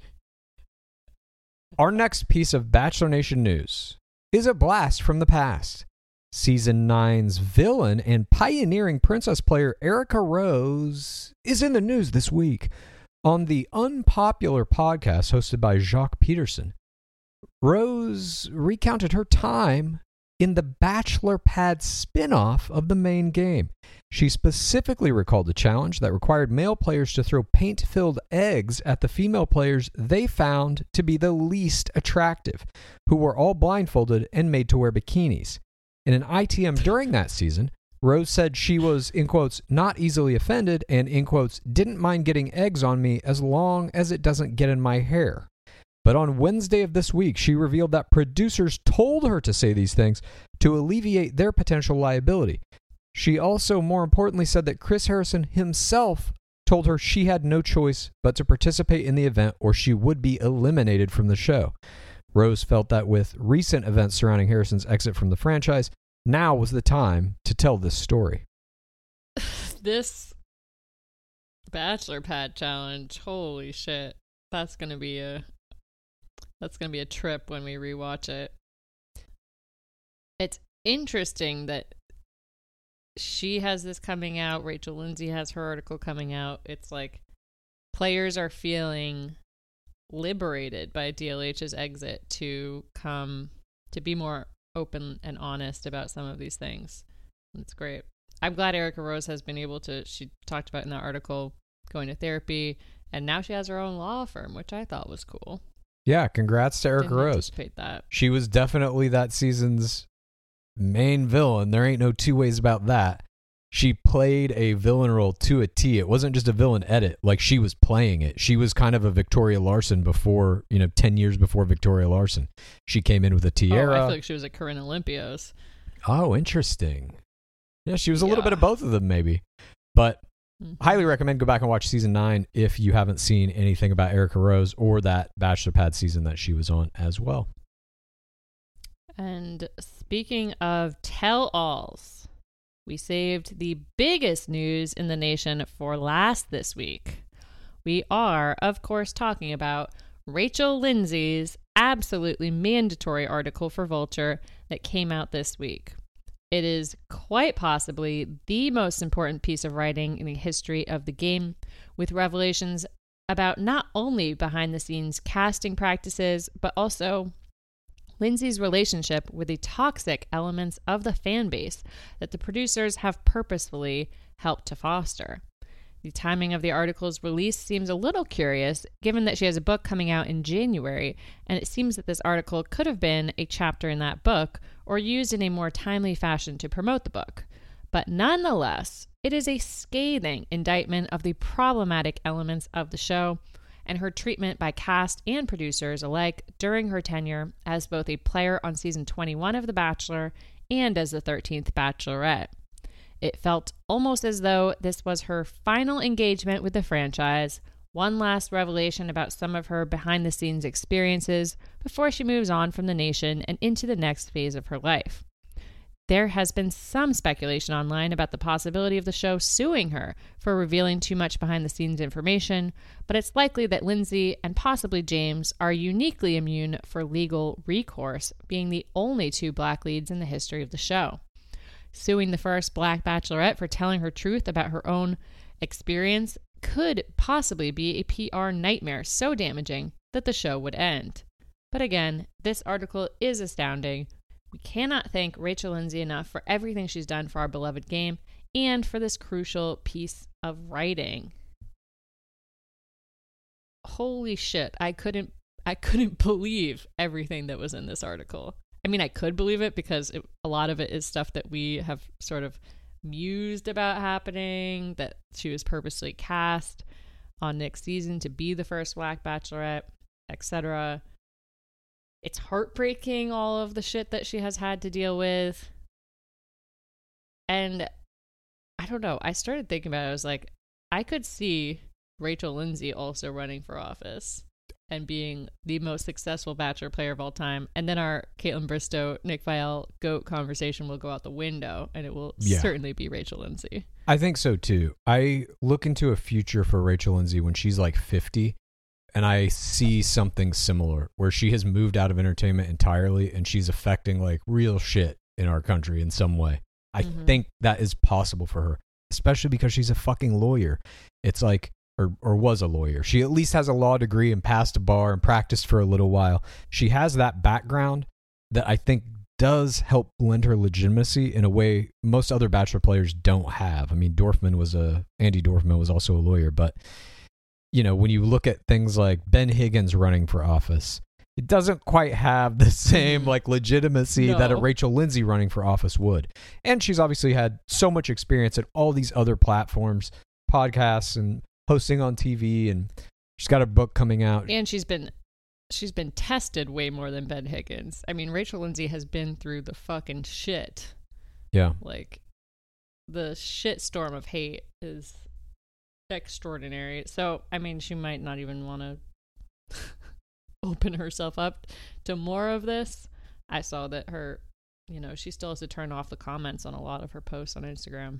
Our next piece of Bachelor Nation news is a blast from the past. Season 9's villain and pioneering princess player Erica Rose is in the news this week. On the Unpopular podcast hosted by Jacques Peterson, Rose recounted her time in the Bachelor Pad spin-off of the main game. She specifically recalled the challenge that required male players to throw paint-filled eggs at the female players they found to be the least attractive, who were all blindfolded and made to wear bikinis. In an ITM during that season, Rose said she was, in quotes, not easily offended and, in quotes, didn't mind getting eggs on me as long as it doesn't get in my hair. But on Wednesday of this week, she revealed that producers told her to say these things to alleviate their potential liability. She also, more importantly, said that Chris Harrison himself told her she had no choice but to participate in the event or she would be eliminated from the show. Rose felt that with recent events surrounding Harrison's exit from the franchise, now was the time to tell this story. This Bachelor Pad challenge, holy shit. That's going to be a trip when we rewatch it. It's interesting that she has this coming out. Rachel Lindsay has her article coming out. It's like players are feeling liberated by DLH's exit to be more open and honest about some of these things. It's great. I'm glad Erica Rose has been able to, she talked about in that article, going to therapy, and now she has her own law firm, which I thought was cool. Yeah, congrats to Erica Rose. Anticipate that. She was definitely that season's main villain. There ain't no two ways about that. She played a villain role to a T. It wasn't just a villain edit. Like, she was playing it. She was kind of a Victoria Larson before, 10 years before Victoria Larson. She came in with a tiara. Oh, I feel like she was a Corinne Olympios. Oh, interesting. Yeah, she was a little bit of both of them, maybe. But highly recommend go back and watch season 9 if you haven't seen anything about Erica Rose or that Bachelor Pad season that she was on as well. And speaking of tell-alls, we saved the biggest news in the nation for last this week. We are, of course, talking about Rachel Lindsay's absolutely mandatory article for Vulture that came out this week. It is quite possibly the most important piece of writing in the history of the game, with revelations about not only behind-the-scenes casting practices, but also Lindsay's relationship with the toxic elements of the fan base that the producers have purposefully helped to foster. The timing of the article's release seems a little curious, given that she has a book coming out in January, and it seems that this article could have been a chapter in that book or used in a more timely fashion to promote the book. But nonetheless, it is a scathing indictment of the problematic elements of the show and her treatment by cast and producers alike during her tenure as both a player on season 21 of The Bachelor and as the 13th Bachelorette. It felt almost as though this was her final engagement with the franchise, one last revelation about some of her behind-the-scenes experiences before she moves on from the nation and into the next phase of her life. There has been some speculation online about the possibility of the show suing her for revealing too much behind-the-scenes information, but it's likely that Lindsay and possibly James are uniquely immune for legal recourse, being the only two black leads in the history of the show. Suing the first Black Bachelorette for telling her truth about her own experience could possibly be a PR nightmare so damaging that the show would end. But again, this article is astounding. We cannot thank Rachel Lindsay enough for everything she's done for our beloved game and for this crucial piece of writing. Holy shit, I couldn't believe everything that was in this article. I mean, I could believe it because a lot of it is stuff that we have sort of mused about happening, that she was purposely cast on Nick's season to be the first Black Bachelorette, etc. It's heartbreaking, all of the shit that she has had to deal with. And I don't know, I started thinking about it. I was like, I could see Rachel Lindsay also running for office and being the most successful Bachelor player of all time. And then our Caitlin Bristow, Nick Viall GOAT conversation will go out the window, and it will certainly be Rachel Lindsay. I think so too. I look into a future for Rachel Lindsay when she's like 50, and I see something similar where she has moved out of entertainment entirely and she's affecting like real shit in our country in some way. I think that is possible for her, especially because she's a fucking lawyer. It's like, or was a lawyer. She at least has a law degree and passed a bar and practiced for a little while. She has that background that I think does help lend her legitimacy in a way most other Bachelor players don't have. I mean, Andy Dorfman was also a lawyer, but you know, when you look at things like Ben Higgins running for office, it doesn't quite have the same like legitimacy that a Rachel Lindsay running for office would. And she's obviously had so much experience at all these other platforms, podcasts and hosting on TV, and she's got a book coming out. And she's been tested way more than Ben Higgins. I mean, Rachel Lindsay has been through the fucking shit. Yeah. Like, the shit storm of hate is extraordinary. So, I mean, she might not even want to open herself up to more of this. I saw that her, you know, she still has to turn off the comments on a lot of her posts on Instagram,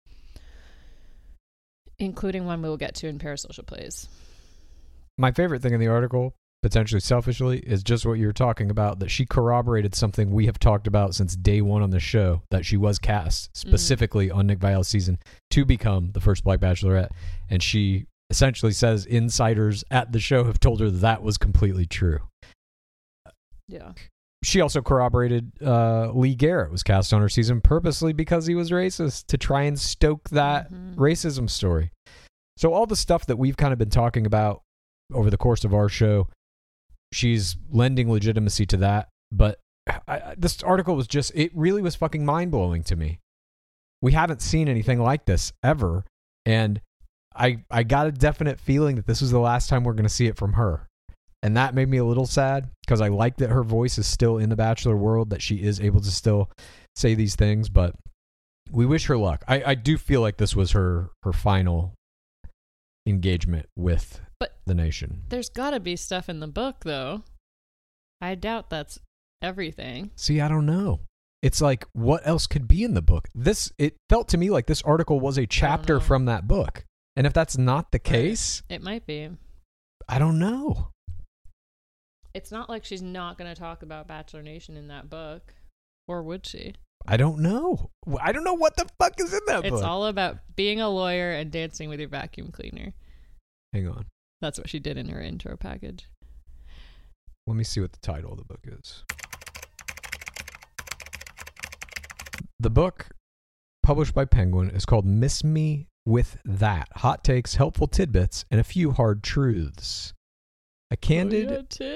including one we'll get to in Parasocial Plays. My favorite thing in the article, potentially selfishly, is just what you're talking about, that she corroborated something we have talked about since day one on the show, that she was cast specifically on Nick Viall's season to become the first Black Bachelorette. And she essentially says insiders at the show have told her that was completely true. Yeah. She also corroborated Lee Garrett was cast on her season purposely because he was racist, to try and stoke that racism story. So all the stuff that we've kind of been talking about over the course of our show, she's lending legitimacy to that. But this article was just, it really was fucking mind-blowing to me. We haven't seen anything like this ever. And I got a definite feeling that this was the last time we're going to see it from her. And that made me a little sad, because I like that her voice is still in the Bachelor world, that she is able to still say these things, but we wish her luck. I do feel like this was her final engagement with the nation. There's got to be stuff in the book, though. I doubt that's everything. See, I don't know. It's like, what else could be in the book? It felt to me like this article was a chapter from that book. And if that's not the case... It might be. I don't know. It's not like she's not going to talk about Bachelor Nation in that book. Or would she? I don't know. I don't know what the fuck is in that book. It's all about being a lawyer and dancing with your vacuum cleaner. Hang on. That's what she did in her intro package. Let me see what the title of the book is. The book, published by Penguin, is called Miss Me With That. Hot takes, helpful tidbits, and a few hard truths. A candid,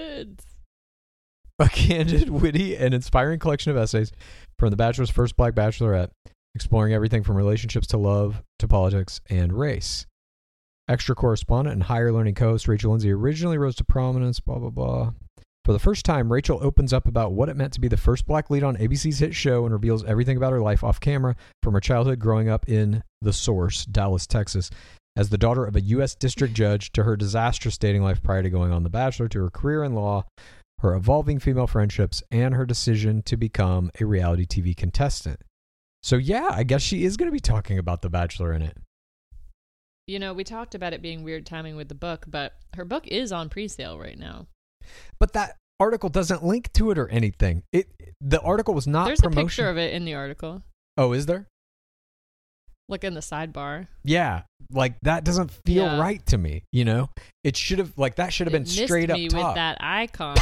witty, and inspiring collection of essays from The Bachelor's first Black Bachelorette, exploring everything from relationships to love to politics and race. Extra correspondent and higher learning co-host Rachel Lindsay originally rose to prominence, blah, blah, blah. For the first time, Rachel opens up about what it meant to be the first black lead on ABC's hit show and reveals everything about her life off camera, from her childhood growing up in The Source, Dallas, Texas, as the daughter of a U.S. district judge, to her disastrous dating life prior to going on The Bachelor, to her career in law, her evolving female friendships, and her decision to become a reality TV contestant. So yeah, I guess she is going to be talking about The Bachelor in it. You know, we talked about it being weird timing with the book, but her book is on pre-sale right now. But that article doesn't link to it or anything. The article was not There's promotion. a picture of it in the article. Oh, is there? Look in the sidebar. Yeah, like that doesn't feel right to me, you know? It should have, like, that should have been straight up top. Missed me with that icon.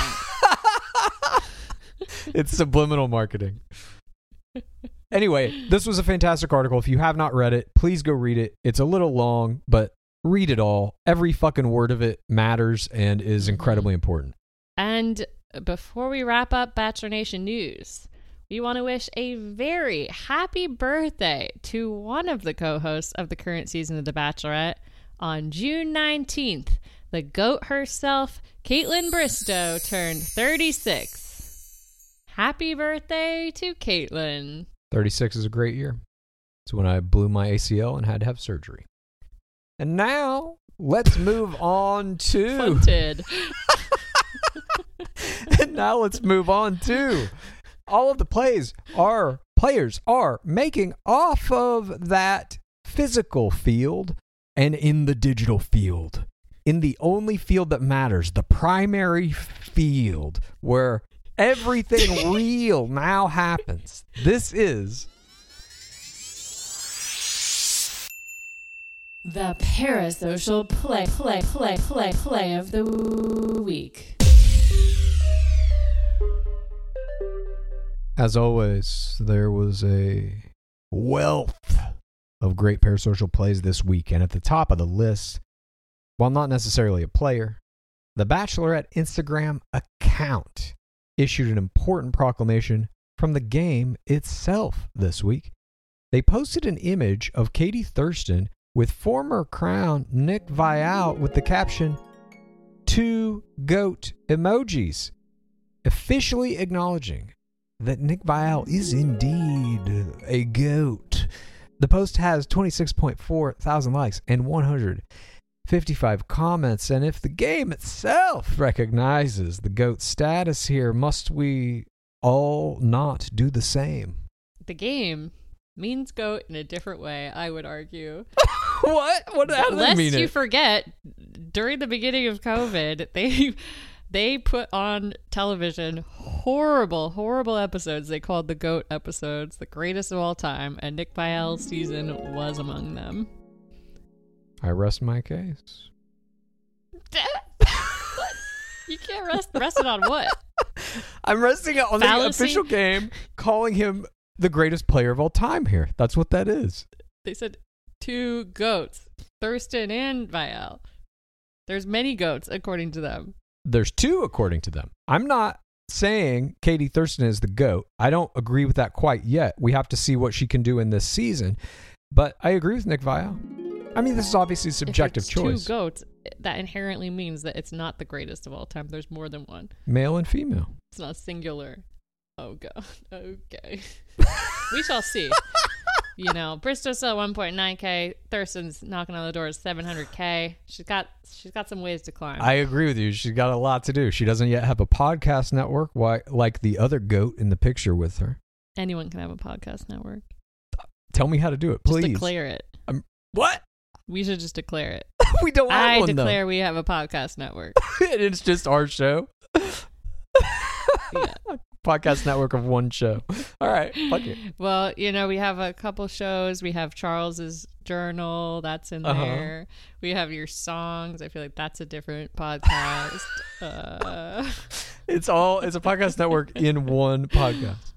It's subliminal marketing. Anyway, this was a fantastic article. If you have not read it, please go read it. It's a little long, but read it all. Every fucking word of it matters and is incredibly important. And before we wrap up Bachelor Nation news, we want to wish a very happy birthday to one of the co-hosts of the current season of The Bachelorette on June 19th. The GOAT herself, Kaitlyn Bristowe, turned 36. Happy birthday to Kaitlyn. 36 is a great year. It's when I blew my ACL and had to have surgery. And now, let's move on to... Punted. And now let's move on to... all of the players are making off of that physical field and in the digital field. In the only field that matters, the primary field, where everything real now happens. This is... the parasocial play of the week. As always, there was a wealth of great parasocial plays this week, and at the top of the list, while not necessarily a player, the Bachelorette Instagram account issued an important proclamation from the game itself this week. They posted an image of Katie Thurston with former Crown Nick Viall with the caption, 2 GOAT emojis, officially acknowledging that Nick Viall is indeed a GOAT. The post has 26.4 thousand likes and 155 comments, and if the game itself recognizes the GOAT status here, must we all not do the same? The game means GOAT in a different way, I would argue. What? How does that mean? Lest you forget, during the beginning of COVID, they put on television horrible episodes they called the GOAT episodes, the greatest of all time, and Nick Viall's season was among them. I rest my case. What? You can't rest it on what? I'm resting it on the official game, calling him the greatest player of all time here. That's what that is. They said 2 GOATs, Thurston and Viall. There's many GOATs, according to them. There's 2 according to them. I'm not saying Katie Thurston is the GOAT. I don't agree with that quite yet. We have to see what she can do in this season. But I agree with Nick Viall. I mean, this is obviously a subjective choice. 2 GOATs, that inherently means that it's not the greatest of all time. There's more than one. Male and female. It's not singular. Oh, God. Okay. We shall see. You know, Bristow's at 1.9K. Thurston's knocking on the door at 700K. She's got some ways to climb. I agree with you. She's got a lot to do. She doesn't yet have a podcast network like the other GOAT in the picture with her. Anyone can have a podcast network. Tell me how to do it, please. Just declare it. What? We should just declare it. We don't have one, though. I declare we have a podcast network. It's just our show. Yeah. Podcast network of one show. All right, fuck it. Well, we have a couple shows. We have Charles's Journal. That's in there. We have your songs. I feel like that's a different podcast. It's a podcast network in one podcast.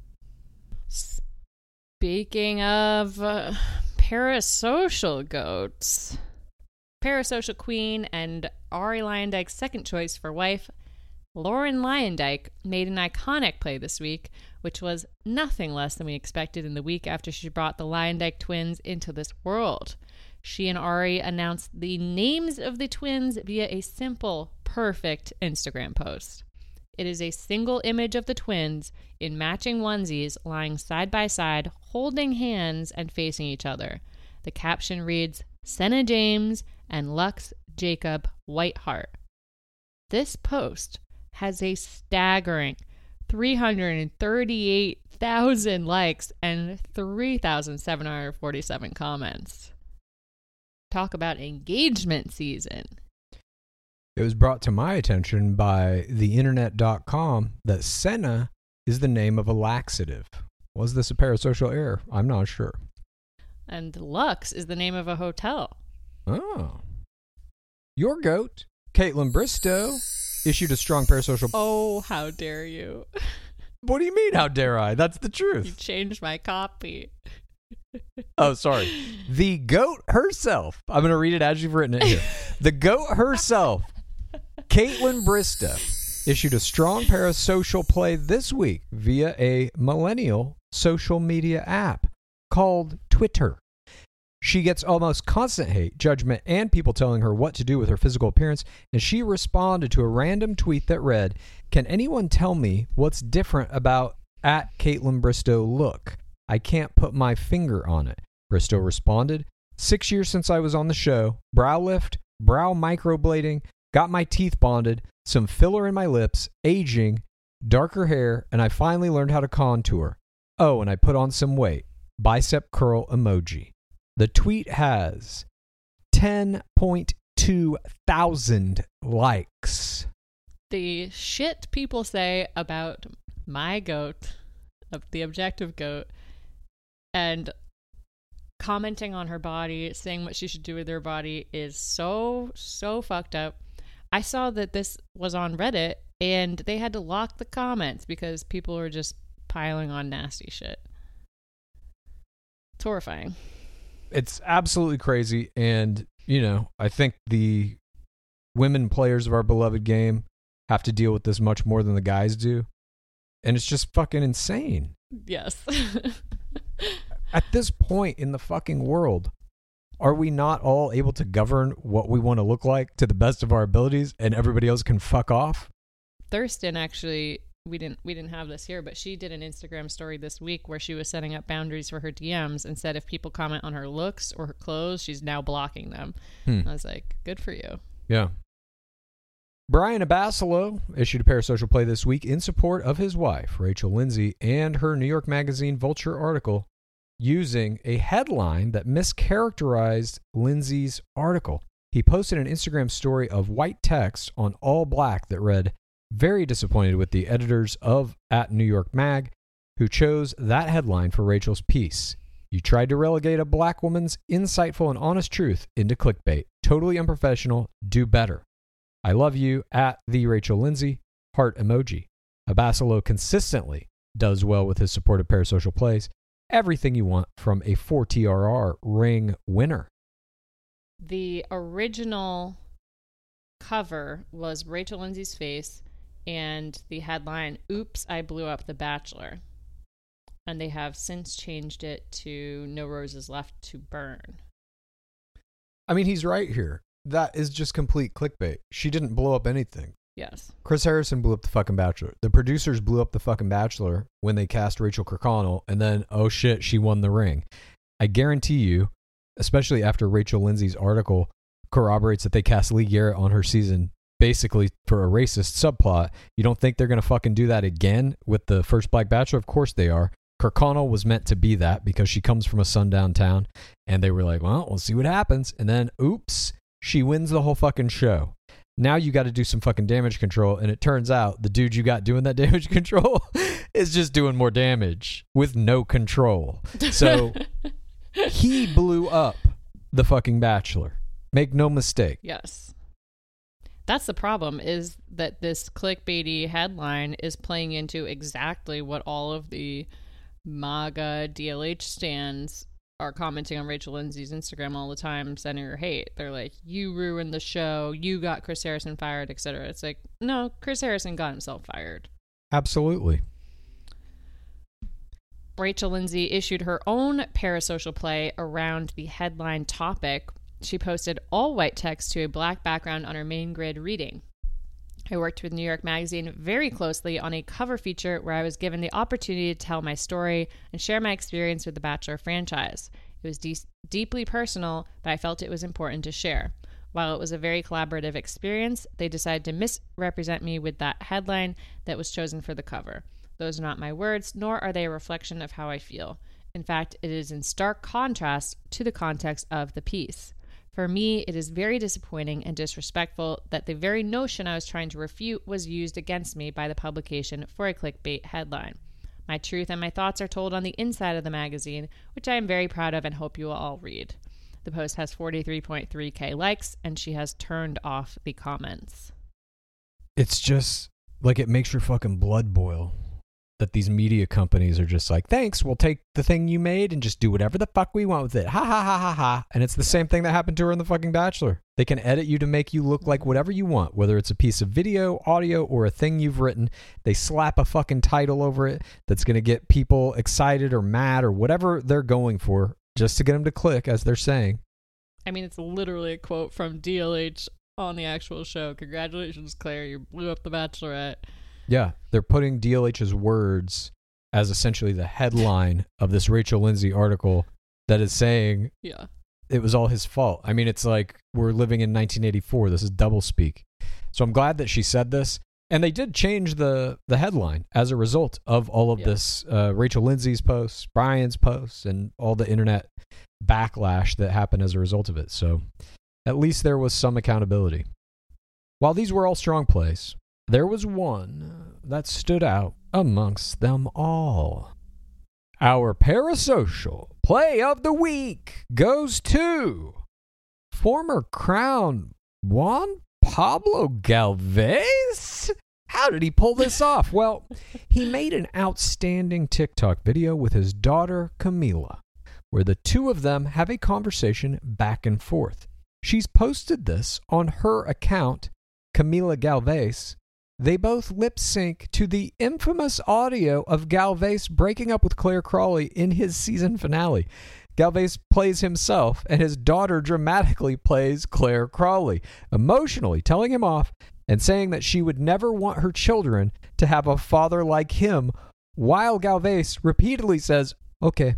Speaking of parasocial goats, parasocial queen and Ari Leyendijk's second choice for wife, Lauren Leyendijk, made an iconic play this week, which was nothing less than we expected in the week after she brought the Leyendijk twins into this world. She and Ari announced the names of the twins via a simple, perfect Instagram post. It is a single image of the twins in matching onesies lying side by side, holding hands and facing each other. The caption reads, Senna James and Lux Jacob Whiteheart. This post has a staggering 338,000 likes and 3,747 comments. Talk about engagement season. It was brought to my attention by theinternet.com that Senna is the name of a laxative. Was this a parasocial error? I'm not sure. And Lux is the name of a hotel. Oh. Your goat, Caitlin Bristow, issued a strong parasocial... Oh, how dare you. What do you mean, how dare I? That's the truth. You changed my copy. Oh, sorry. The goat herself. I'm going to read it as you've written it here. The goat herself, Caitlin Bristow, issued a strong parasocial play this week via a millennial social media app called Twitter. She gets almost constant hate, judgment, and people telling her what to do with her physical appearance, and she responded to a random tweet that read, "Can anyone tell me what's different about @Caitlin Bristow look? I can't put my finger on it." Bristow responded, 6 years since I was on the show, brow lift, brow microblading, got my teeth bonded, some filler in my lips, aging, darker hair, and I finally learned how to contour. Oh, and I put on some weight. Bicep curl emoji. The tweet has 10.2 thousand likes. The shit people say about my goat, the objective goat, and commenting on her body, saying what she should do with her body is so fucked up. I saw that this was on Reddit and they had to lock the comments because people were just piling on nasty shit. It's horrifying. It's absolutely crazy. And, I think the women players of our beloved game have to deal with this much more than the guys do. And it's just fucking insane. Yes. At this point in the fucking world, are we not all able to govern what we want to look like to the best of our abilities and everybody else can fuck off? Thurston actually, we didn't have this here, but she did an Instagram story this week where she was setting up boundaries for her DMs and said if people comment on her looks or her clothes, she's now blocking them. I was like, good for you. Yeah. Brian Abasolo issued a parasocial play this week in support of his wife, Rachel Lindsay, and her New York Magazine Vulture article, using a headline that mischaracterized Lindsay's article. He posted an Instagram story of white text on all black that read, "Very disappointed with the editors of @NewYorkMag who chose that headline for Rachel's piece. You tried to relegate a black woman's insightful and honest truth into clickbait. Totally unprofessional. Do better. I love you @TheRachelLindsay, heart emoji." Abasolo consistently does well with his supportive parasocial plays. Everything you want from a 4TRR ring winner. The original cover was Rachel Lindsay's face and the headline, "Oops, I blew up The Bachelor." And they have since changed it to "No Roses Left to Burn." I mean, he's right here. That is just complete clickbait. She didn't blow up anything. Yes. Chris Harrison blew up The fucking Bachelor. The producers blew up The fucking Bachelor when they cast Rachel Kirkconnell, and then, oh shit, she won the ring. I guarantee you, especially after Rachel Lindsay's article corroborates that they cast Lee Garrett on her season basically for a racist subplot, you don't think they're going to fucking do that again with the first Black Bachelor? Of course they are. Kirkconnell was meant to be that because she comes from a sundown town, and they were like, well, we'll see what happens. And then, oops, she wins the whole fucking show. Now you got to do some fucking damage control, and it turns out the dude you got doing that damage control is just doing more damage with no control. So he blew up the fucking Bachelor. Make no mistake. Yes. That's the problem, is that this clickbaity headline is playing into exactly what all of the MAGA DLH stands are commenting on Rachel Lindsay's Instagram all the time, sending her hate. They're like, you ruined the show, you got Chris Harrison fired, etc. It's like, no, Chris Harrison got himself fired. Absolutely. Rachel Lindsay issued her own parasocial play around the headline topic. She posted all white text to a black background on her main grid reading. I worked with New York Magazine very closely on a cover feature where I was given the opportunity to tell my story and share my experience with the Bachelor franchise. It was deeply personal, but I felt it was important to share. While it was a very collaborative experience, they decided to misrepresent me with that headline that was chosen for the cover. Those are not my words, nor are they a reflection of how I feel. In fact, it is in stark contrast to the context of the piece. For me, it is very disappointing and disrespectful that the very notion I was trying to refute was used against me by the publication for a clickbait headline. My truth and my thoughts are told on the inside of the magazine, which I am very proud of and hope you will all read. The post has 43.3K likes, and she has turned off the comments. It's just like it makes your fucking blood boil that these media companies are just like, thanks, we'll take the thing you made and just do whatever the fuck we want with it. Ha ha ha ha ha. And it's the same thing that happened to her in The fucking Bachelor. They can edit you to make you look like whatever you want, whether it's a piece of video, audio, or a thing you've written. They slap a fucking title over it that's going to get people excited or mad or whatever they're going for just to get them to click, as they're saying. I mean, it's literally a quote from DLH on the actual show. Congratulations, Claire. You blew up The Bachelorette. Yeah, they're putting DLH's words as essentially the headline of this Rachel Lindsay article that is saying it was all his fault. I mean, it's like we're living in 1984. This is doublespeak. So I'm glad that she said this. And they did change the headline as a result of all of this Rachel Lindsay's posts, Brian's posts, and all the internet backlash that happened as a result of it. So at least there was some accountability. While these were all strong plays, there was one that stood out amongst them all. Our parasocial play of the week goes to former Crown Juan Pablo Galvez. How did he pull this off? Well, he made an outstanding TikTok video with his daughter Camila, where the two of them have a conversation back and forth. She's posted this on her account, Camila Galvez. They both lip sync to the infamous audio of Galvez breaking up with Claire Crawley in his season finale. Galvez plays himself, and his daughter dramatically plays Claire Crawley, emotionally telling him off and saying that she would never want her children to have a father like him, while Galvez repeatedly says, okay,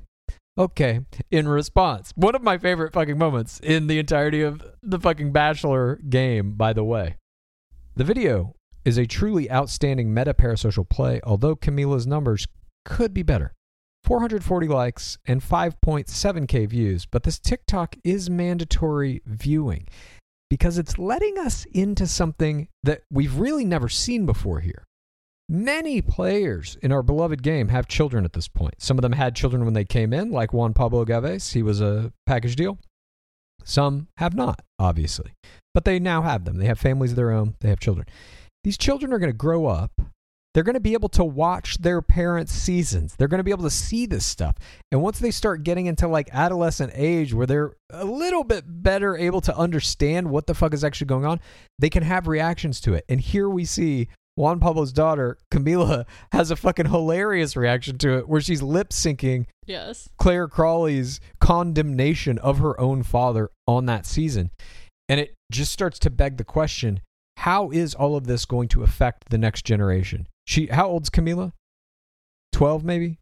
in response. One of my favorite fucking moments in the entirety of the fucking Bachelor game, by the way. The video is a truly outstanding meta-parasocial play, although Camila's numbers could be better. 440 likes and 5.7K views, but this TikTok is mandatory viewing because it's letting us into something that we've really never seen before here. Many players in our beloved game have children at this point. Some of them had children when they came in, like Juan Pablo Galvez. He was a package deal. Some have not, obviously, but they now have them. They have families of their own. They have children. These children are going to grow up. They're going to be able to watch their parents' seasons. They're going to be able to see this stuff. And once they start getting into like adolescent age where they're a little bit better able to understand what the fuck is actually going on, they can have reactions to it. And here we see Juan Pablo's daughter, Camila, has a fucking hilarious reaction to it where she's lip syncing Claire Crawley's condemnation of her own father on that season. And it just starts to beg the question, how is all of this going to affect the next generation? How old's Camila? 12 maybe?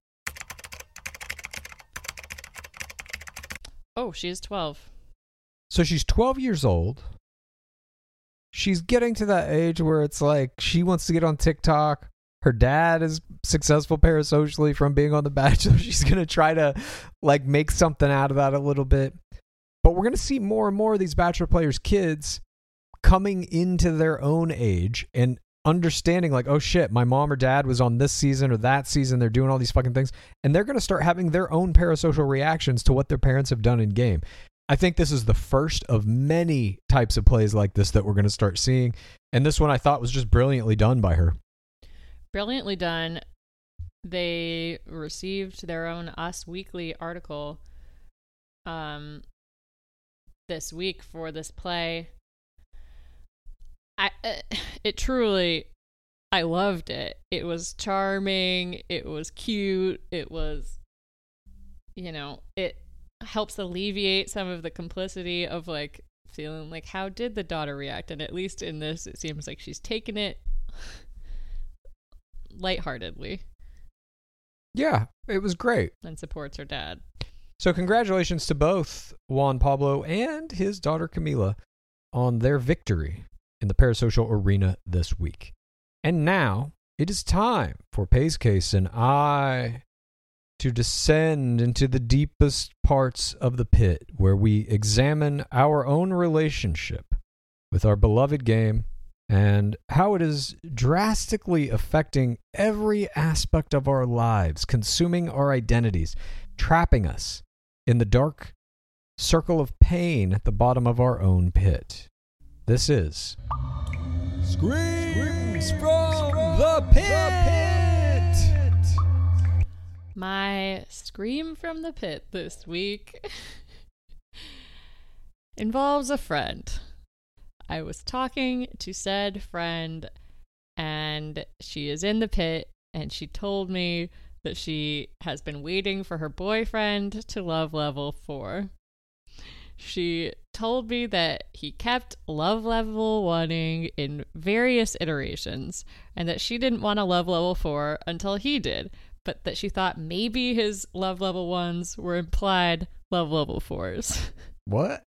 Oh, she's 12. So she's 12 years old. She's getting to that age where it's like she wants to get on TikTok. Her dad is successful parasocially from being on The Bachelor. She's going to try to like make something out of that a little bit. But we're going to see more and more of these Bachelor players' kids coming into their own age and understanding like, oh shit, my mom or dad was on this season or that season. They're doing all these fucking things. And they're going to start having their own parasocial reactions to what their parents have done in game. I think this is the first of many types of plays like this that we're going to start seeing. And this one I thought was just brilliantly done by her. Brilliantly done. They received their own Us Weekly article this week for this play. I loved it. It was charming. It was cute. It was, it helps alleviate some of the complicity of like feeling like, how did the daughter react? And at least in this, it seems like she's taken it lightheartedly. Yeah, it was great. And supports her dad. So congratulations to both Juan Pablo and his daughter Camila on their victory in the parasocial arena this week. And now it is time for Pays Case and I to descend into the deepest parts of the pit where we examine our own relationship with our beloved game and how it is drastically affecting every aspect of our lives, consuming our identities, trapping us in the dark circle of pain at the bottom of our own pit. This is Screams from the Pit! My scream from the pit this week involves a friend. I was talking to said friend, and she is in the pit, and she told me that she has been waiting for her boyfriend to love level 4. She told me that he kept love level 1ing in various iterations, and that she didn't want to love level 4 until he did, but that she thought maybe his love level 1s were implied love level 4s. What?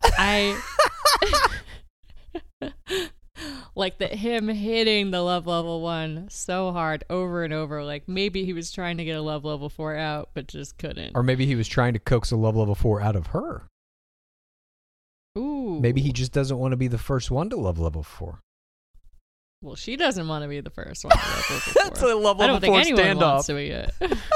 Like that him hitting the love level 1 so hard over and over, like maybe he was trying to get a love level 4 out, but just couldn't. Or maybe he was trying to coax a love level 4 out of her. Ooh. Maybe he just doesn't want to be the first one to love level 4. Well, she doesn't want to be the first one to love level 4. That's a love level 4 I don't think anyone standoff. wants to be it.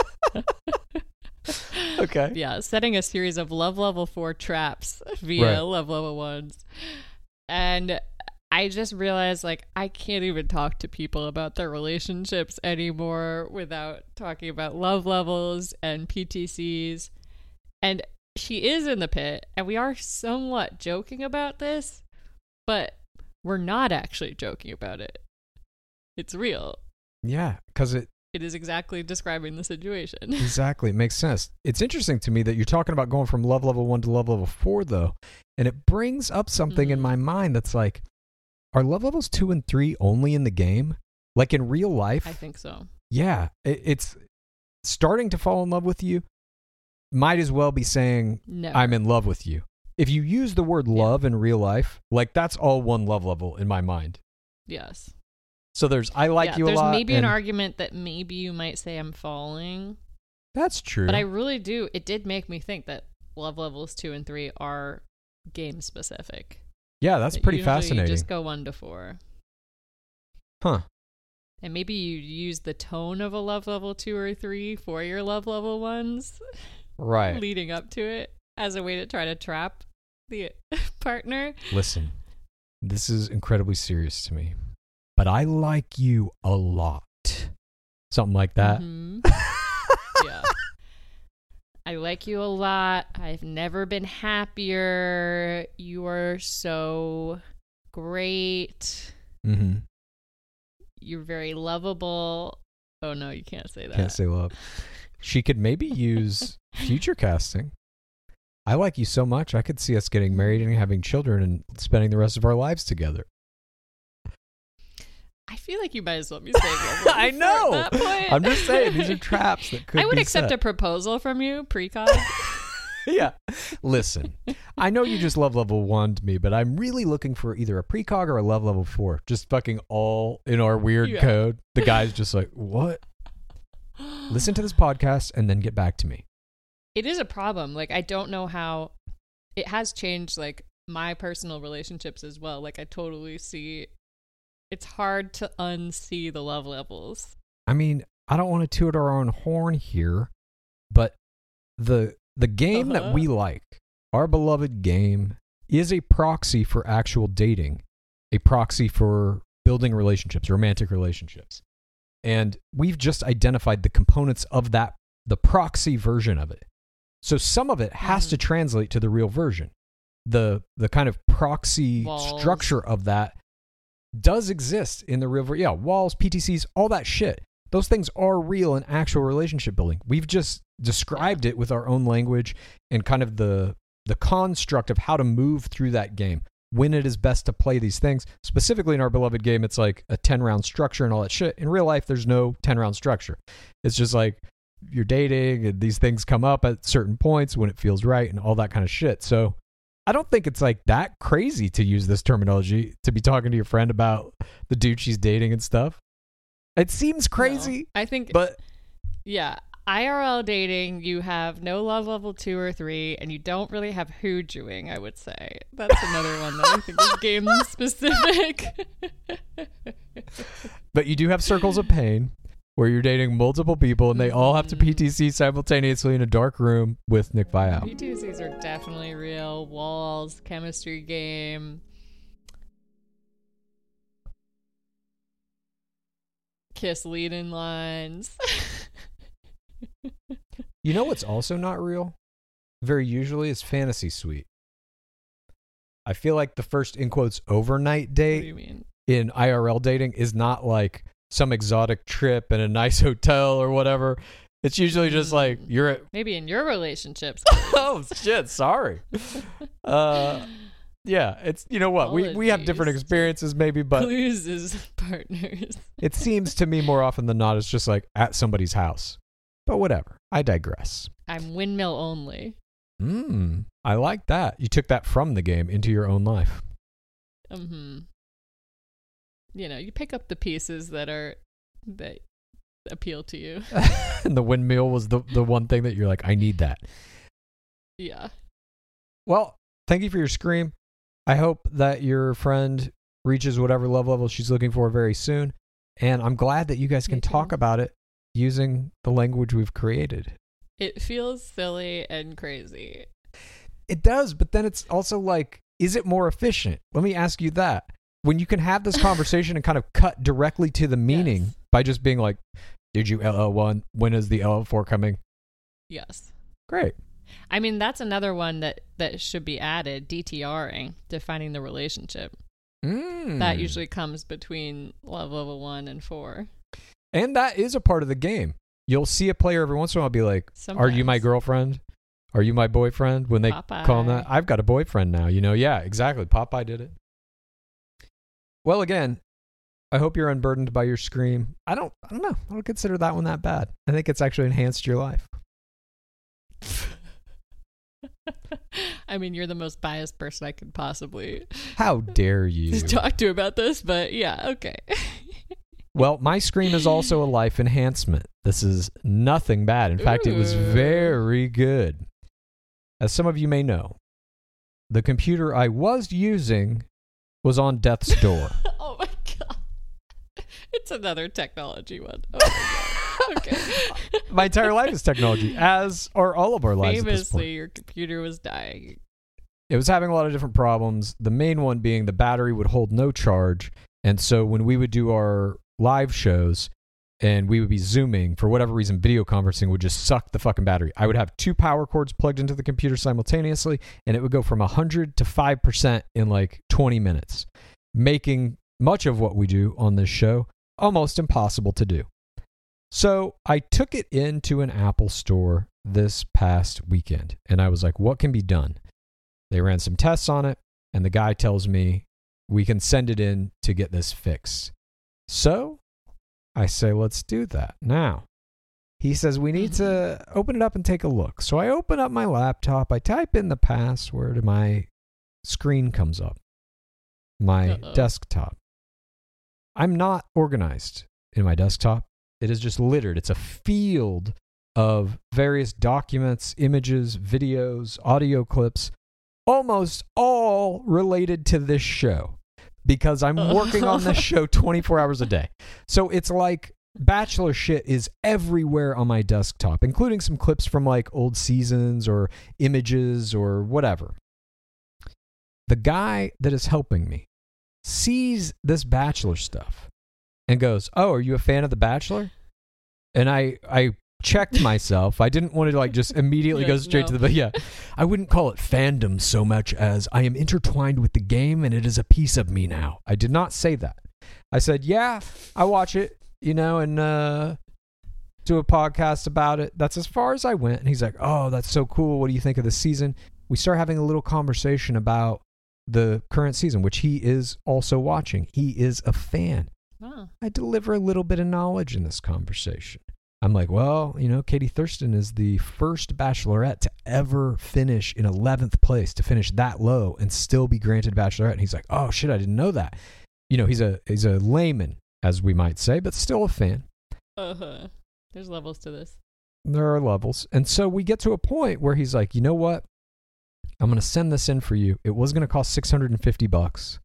Okay. Yeah, setting a series of love level 4 traps via love level 1s. And I just realized, like, I can't even talk to people about their relationships anymore without talking about love levels and PTCs. And she is in the pit, and we are somewhat joking about this, but we're not actually joking about it. It's real. Yeah, because it is exactly describing the situation. Exactly. It makes sense. It's interesting to me that you're talking about going from love level 1 to love level 4, though, and it brings up something in my mind that's like, are love levels 2 and 3 only in the game? Like in real life? I think so. Yeah. It's starting to fall in love with you. Might as well be saying, Never. I'm in love with you. If you use the word love in real life, like that's all one love level in my mind. Yes. So there's I like you a lot. There's maybe an argument that maybe you might say I'm falling. That's true. But I really do. It did make me think that love levels 2 and 3 are game specific. Yeah, that's pretty fascinating. You just go 1 to 4. Huh. And maybe you use the tone of a love level 2 or 3 for your love level 1s. Right. Leading up to it as a way to try to trap the partner. Listen, this is incredibly serious to me, but I like you a lot. Something like that. Mm-hmm. Yeah. I like you a lot. I've never been happier. You are so great. Mm-hmm. You're very lovable. Oh, no, you can't say that. Can't say love. She could maybe use future casting. I like you so much, I could see us getting married and having children and spending the rest of our lives together. I feel like you might as well be saying love. I know. At that point. I'm just saying, these are traps that could be I would accept set. a proposal from you, precog. Yeah. Listen, I know you just love level 1 to me, but I'm really looking for either a precog or a love level 4. Just fucking all in our weird code. The guy's just like, what? Listen to this podcast and then get back to me. It is a problem. Like, I don't know how it has changed, like, my personal relationships as well. Like, I totally see it's hard to unsee the love levels. I mean, I don't want to toot our own horn here, but the game that we like, our beloved game, is a proxy for actual dating, a proxy for building relationships, romantic relationships. And we've just identified the components of that, the proxy version of it. So some of it has to translate to the real version. The kind of proxy structure of that does exist in the real version. Yeah, walls, PTCs, all that shit. Those things are real in actual relationship building. We've just described it with our own language and kind of the construct of how to move through that game, when it is best to play these things. Specifically in our beloved game, it's like a 10-round structure and all that shit. In real life, there's no 10-round structure. It's just like you're dating and these things come up at certain points when it feels right and all that kind of shit. So I don't think it's like that crazy to use this terminology to be talking to your friend about the dude she's dating and stuff. It seems crazy. No, I think, but yeah, IRL dating, you have no love level 2 or 3, and you don't really have hoojooing, I would say. That's another one that I think is game specific. But you do have circles of pain, where you're dating multiple people and they all have to PTC simultaneously in a dark room with Nick Vial. PTCs are definitely real. Walls, chemistry game. Kiss lead-in lines. You know what's also not real? Very usually is Fantasy Suite. I feel like the first, in quotes, overnight date in IRL dating is not like some exotic trip in a nice hotel or whatever. It's usually just like you're at... Maybe in your relationships. Oh, shit. Sorry. Yeah, it's, you know what, we have different experiences maybe, but Clues as partners. It seems to me more often than not it's just like at somebody's house. But whatever, I digress. I'm windmill only. I like that. You took that from the game into your own life. You know, you pick up the pieces that appeal to you. And the windmill was the one thing that you're like, I need that. Yeah. Well, thank you for your scream. I hope that your friend reaches whatever love level she's looking for very soon. And I'm glad that you guys can talk about it using the language we've created. It feels silly and crazy. It does, but then it's also like, is it more efficient? Let me ask you that. When you can have this conversation and kind of cut directly to the meaning by just being like, did you LL1? When is the LL4 coming? Yes. Great. I mean, that's another one that should be added, DTRing, defining the relationship. That usually comes between love level 1 and 4. And that is a part of the game. You'll see a player every once in a while be like, Are you my girlfriend? Are you my boyfriend? When they call him that, I've got a boyfriend now, you know? Yeah, exactly. Popeye did it. Well, again, I hope you're unburdened by your scream. I don't know. I don't consider that one that bad. I think it's actually enhanced your life. I mean, you're the most biased person I could possibly... How dare you? ...talk to about this, but yeah, okay. Well, my scream is also a life enhancement. This is nothing bad. In fact, it was very good. As some of you may know, the computer I was using was on death's door. Oh my God. It's another technology one. Oh my God. Okay. My entire life is technology, as are all of our lives. Famously, your computer was dying. It was having a lot of different problems. The main one being the battery would hold no charge. And so when we would do our live shows and we would be Zooming, for whatever reason, video conferencing would just suck the fucking battery. I would have 2 power cords plugged into the computer simultaneously, and it would go from 100 to 5% in like 20 minutes, making much of what we do on this show almost impossible to do. So I took it into an Apple store this past weekend, and I was like, what can be done? They ran some tests on it, and the guy tells me we can send it in to get this fixed. So I say, let's do that. Now, he says we need to open it up and take a look. So I open up my laptop, I type in the password, and my screen comes up. My desktop. I'm not organized in my desktop. It is just littered. It's a field of various documents, images, videos, audio clips, almost all related to this show because I'm working on this show 24 hours a day. So it's like Bachelor shit is everywhere on my desktop, including some clips from like old seasons or images or whatever. The guy that is helping me sees this Bachelor stuff and goes, "Oh, are you a fan of The Bachelor?" And I checked myself. I didn't want to like just immediately go straight to the, yeah. I wouldn't call it fandom so much as I am intertwined with the game and it is a piece of me now. I did not say that. I said, yeah, I watch it, you know, and do a podcast about it. That's as far as I went. And he's like, "Oh, that's so cool. What do you think of the season?" We start having a little conversation about the current season, which he is also watching. He is a fan. Wow. I deliver a little bit of knowledge in this conversation. I'm like, well, you know, Katie Thurston is the first Bachelorette to ever finish in 11th place, to finish that low and still be granted Bachelorette. And he's like, "Oh shit, I didn't know that." You know, he's a layman, as we might say, but still a fan. There's levels to this. There are levels. And so we get to a point where he's like, "You know what? I'm going to send this in for you. It was going to cost $650.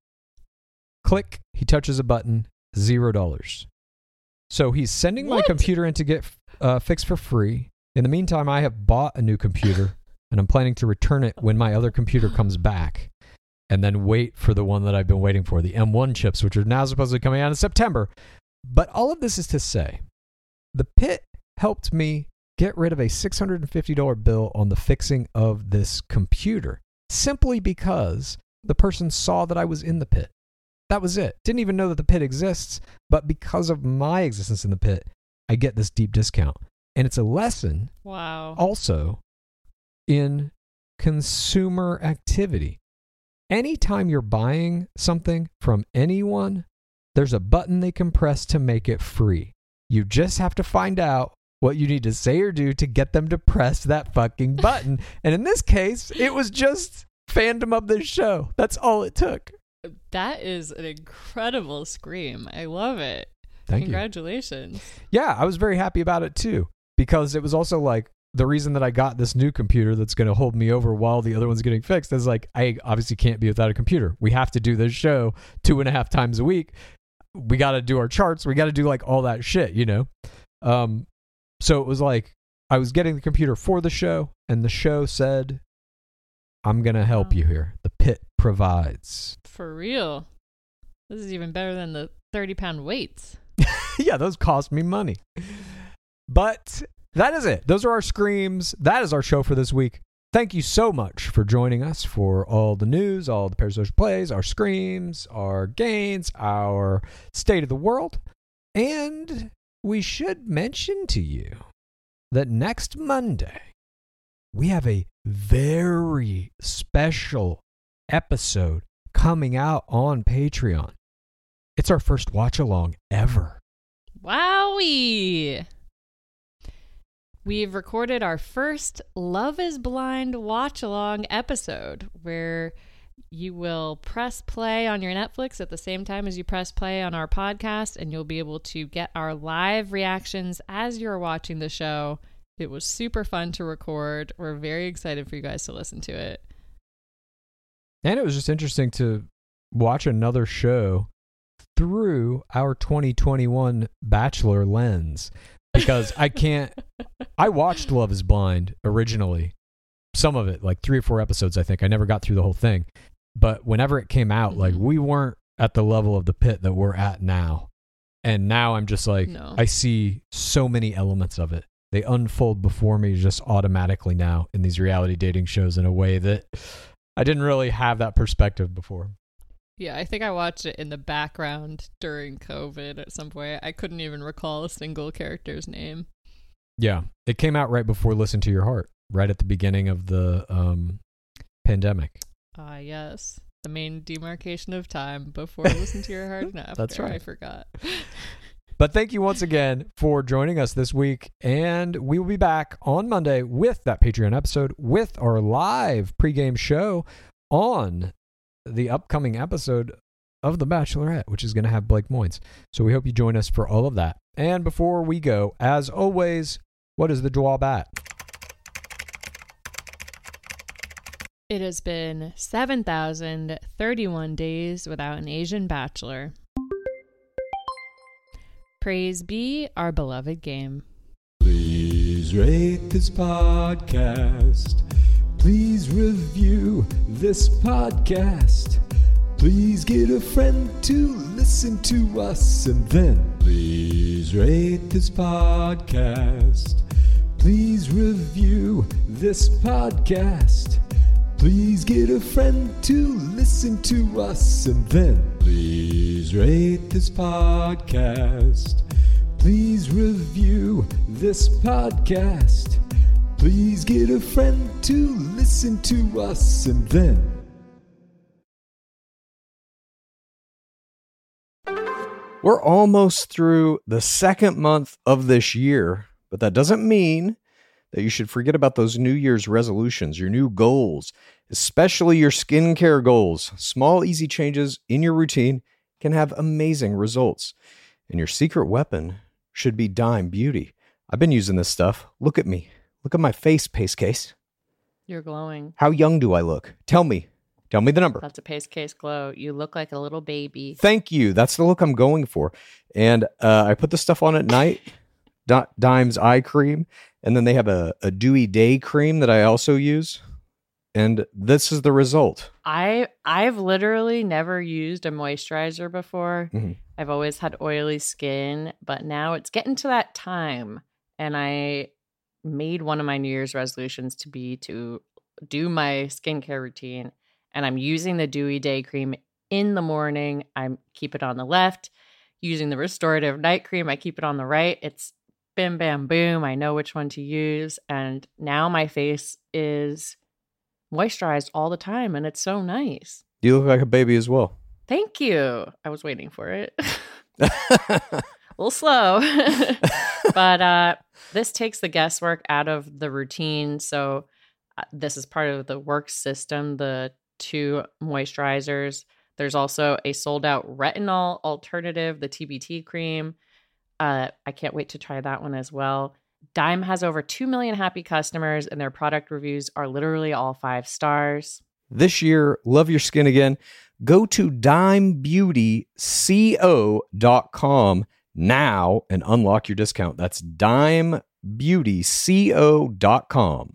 Click. He touches a button. $0. So he's sending my computer in to get fixed for free. In the meantime, I have bought a new computer, and I'm planning to return it when my other computer comes back, and then wait for the one that I've been waiting for, the M1 chips, which are now supposedly coming out in September. But all of this is to say, the Pit helped me get rid of a $650 bill on the fixing of this computer, simply because the person saw that I was in the Pit. That was it. Didn't even know that the Pit exists, but because of my existence in the Pit, I get this deep discount. And it's a lesson also in consumer activity. Anytime you're buying something from anyone, there's a button they can press to make it free. You just have to find out what you need to say or do to get them to press that fucking button. And in this case, it was just fandom of this show. That's all it took. That is an incredible scream. I love it. Thank Congratulations. You. Yeah, I was very happy about it too, because it was also like the reason that I got this new computer that's going to hold me over while the other one's getting fixed is like, I obviously can't be without a computer. We have to do this show 2.5 times a week. We got to do our charts. We got to do like all that shit, you know? So it was like, I was getting the computer for the show, and the show said, "I'm going to help you here. The Pit provides." For real. This is even better than the 30-pound weights. Yeah, those cost me money. But that is it. Those are our screams. That is our show for this week. Thank you so much for joining us for all the news, all the parasocial plays, our screams, our gains, our state of the world. And we should mention to you that next Monday, we have a very special episode coming out on Patreon. It's our first watch-along ever. Wowie! We've recorded our first Love is Blind watch-along episode, where you will press play on your Netflix at the same time as you press play on our podcast, and you'll be able to get our live reactions as you're watching the show. It was super fun to record. We're very excited for you guys to listen to it. And it was just interesting to watch another show through our 2021 Bachelor lens, because I watched Love is Blind originally, some of it, like 3 or 4 episodes, I think. I never got through the whole thing. But whenever it came out, like, we weren't at the level of the Pit that we're at now. And now I'm just like, I see so many elements of it. They unfold before me just automatically now in these reality dating shows in a way that I didn't really have that perspective before. Yeah, I think I watched it in the background during COVID at some point. I couldn't even recall a single character's name. Yeah, it came out right before Listen to Your Heart, right at the beginning of the pandemic. Yes. The main demarcation of time before Listen to Your Heart and after. That's right. I forgot. But thank you once again for joining us this week. And we will be back on Monday with that Patreon episode, with our live pregame show on the upcoming episode of The Bachelorette, which is going to have Blake Moynes. So we hope you join us for all of that. And before we go, as always, what is the drawback? It has been 7,031 days without an Asian bachelor. Praise be our beloved game. Please rate this podcast. Please review this podcast. Please get a friend to listen to us, and then please rate this podcast. Please review this podcast. Please get a friend to listen to us, and then please rate this podcast. Please review this podcast. Please get a friend to listen to us, and then. We're almost through the second month of this year, but that doesn't mean that you should forget about those New Year's resolutions, your new goals, especially your skincare goals. Small, easy changes in your routine can have amazing results. And your secret weapon should be Dime Beauty. I've been using this stuff. Look at me. Look at my face, Pace Case. You're glowing. How young do I look? Tell me. Tell me the number. That's a Pace Case glow. You look like a little baby. Thank you. That's the look I'm going for. And I put the stuff on at night. Dime's eye cream. And then they have a dewy day cream that I also use. And this is the result. I've literally never used a moisturizer before. Mm-hmm. I've always had oily skin, but now it's getting to that time. And I made one of my New Year's resolutions to be to do my skincare routine. And I'm using the dewy day cream in the morning. I keep it on the left. Using the restorative night cream, I keep it on the right. It's bim, bam, boom. I know which one to use. And now my face is moisturized all the time. And it's so nice. You look like a baby as well. Thank you. I was waiting for it. A little slow. But this takes the guesswork out of the routine. So this is part of the work system, the 2 moisturizers. There's also a sold out retinol alternative, the TBT cream. I can't wait to try that one as well. Dime has over 2 million happy customers, and their product reviews are literally all 5 stars. This year, love your skin again. Go to dimebeautyco.com now and unlock your discount. That's dimebeautyco.com.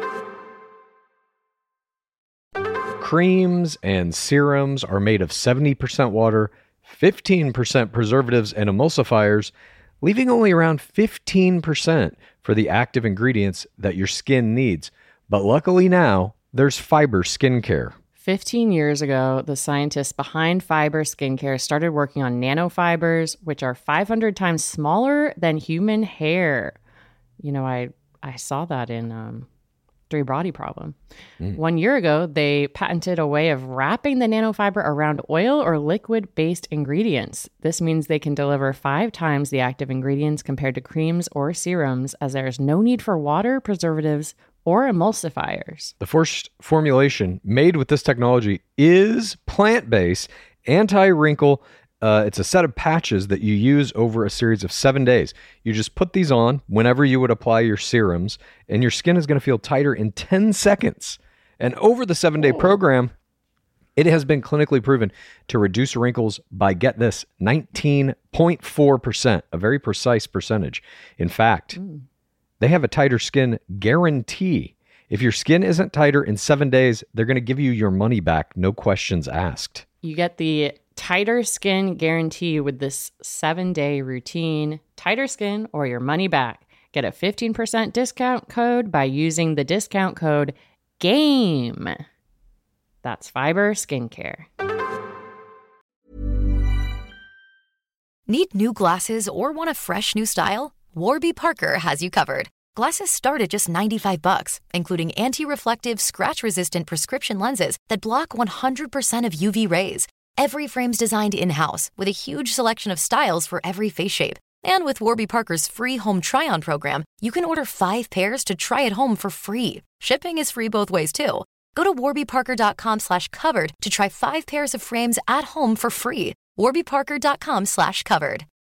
Creams and serums are made of 70% water, 15% preservatives and emulsifiers, leaving only around 15% for the active ingredients that your skin needs. But luckily now, there's Fiber Skincare. 15 years ago, the scientists behind Fiber Skincare started working on nanofibers, which are 500 times smaller than human hair. You know, I saw that in 3 Body Problem. 1 year ago, they patented a way of wrapping the nanofiber around oil or liquid-based ingredients. This means they can deliver 5 times the active ingredients compared to creams or serums, as there is no need for water, preservatives, or emulsifiers. The first formulation made with this technology is plant-based, anti-wrinkle. It's a set of patches that you use over a series of 7 days. You just put these on whenever you would apply your serums, and your skin is going to feel tighter in 10 seconds. And over the 7-day program, it has been clinically proven to reduce wrinkles by, get this, 19.4%, a very precise percentage. In fact, they have a tighter skin guarantee. If your skin isn't tighter in 7 days, they're going to give you your money back, no questions asked. You get the tighter skin guarantee with this 7-day routine. Tighter skin or your money back. Get a 15% discount code by using the discount code GAME. That's Fiber Skincare. Need new glasses or want a fresh new style? Warby Parker has you covered. Glasses start at just $95, including anti-reflective, scratch-resistant prescription lenses that block 100% of UV rays. Every frame's designed in-house with a huge selection of styles for every face shape. And with Warby Parker's free home try-on program, you can order 5 pairs to try at home for free. Shipping is free both ways, too. Go to warbyparker.com/covered to try 5 pairs of frames at home for free. warbyparker.com/covered.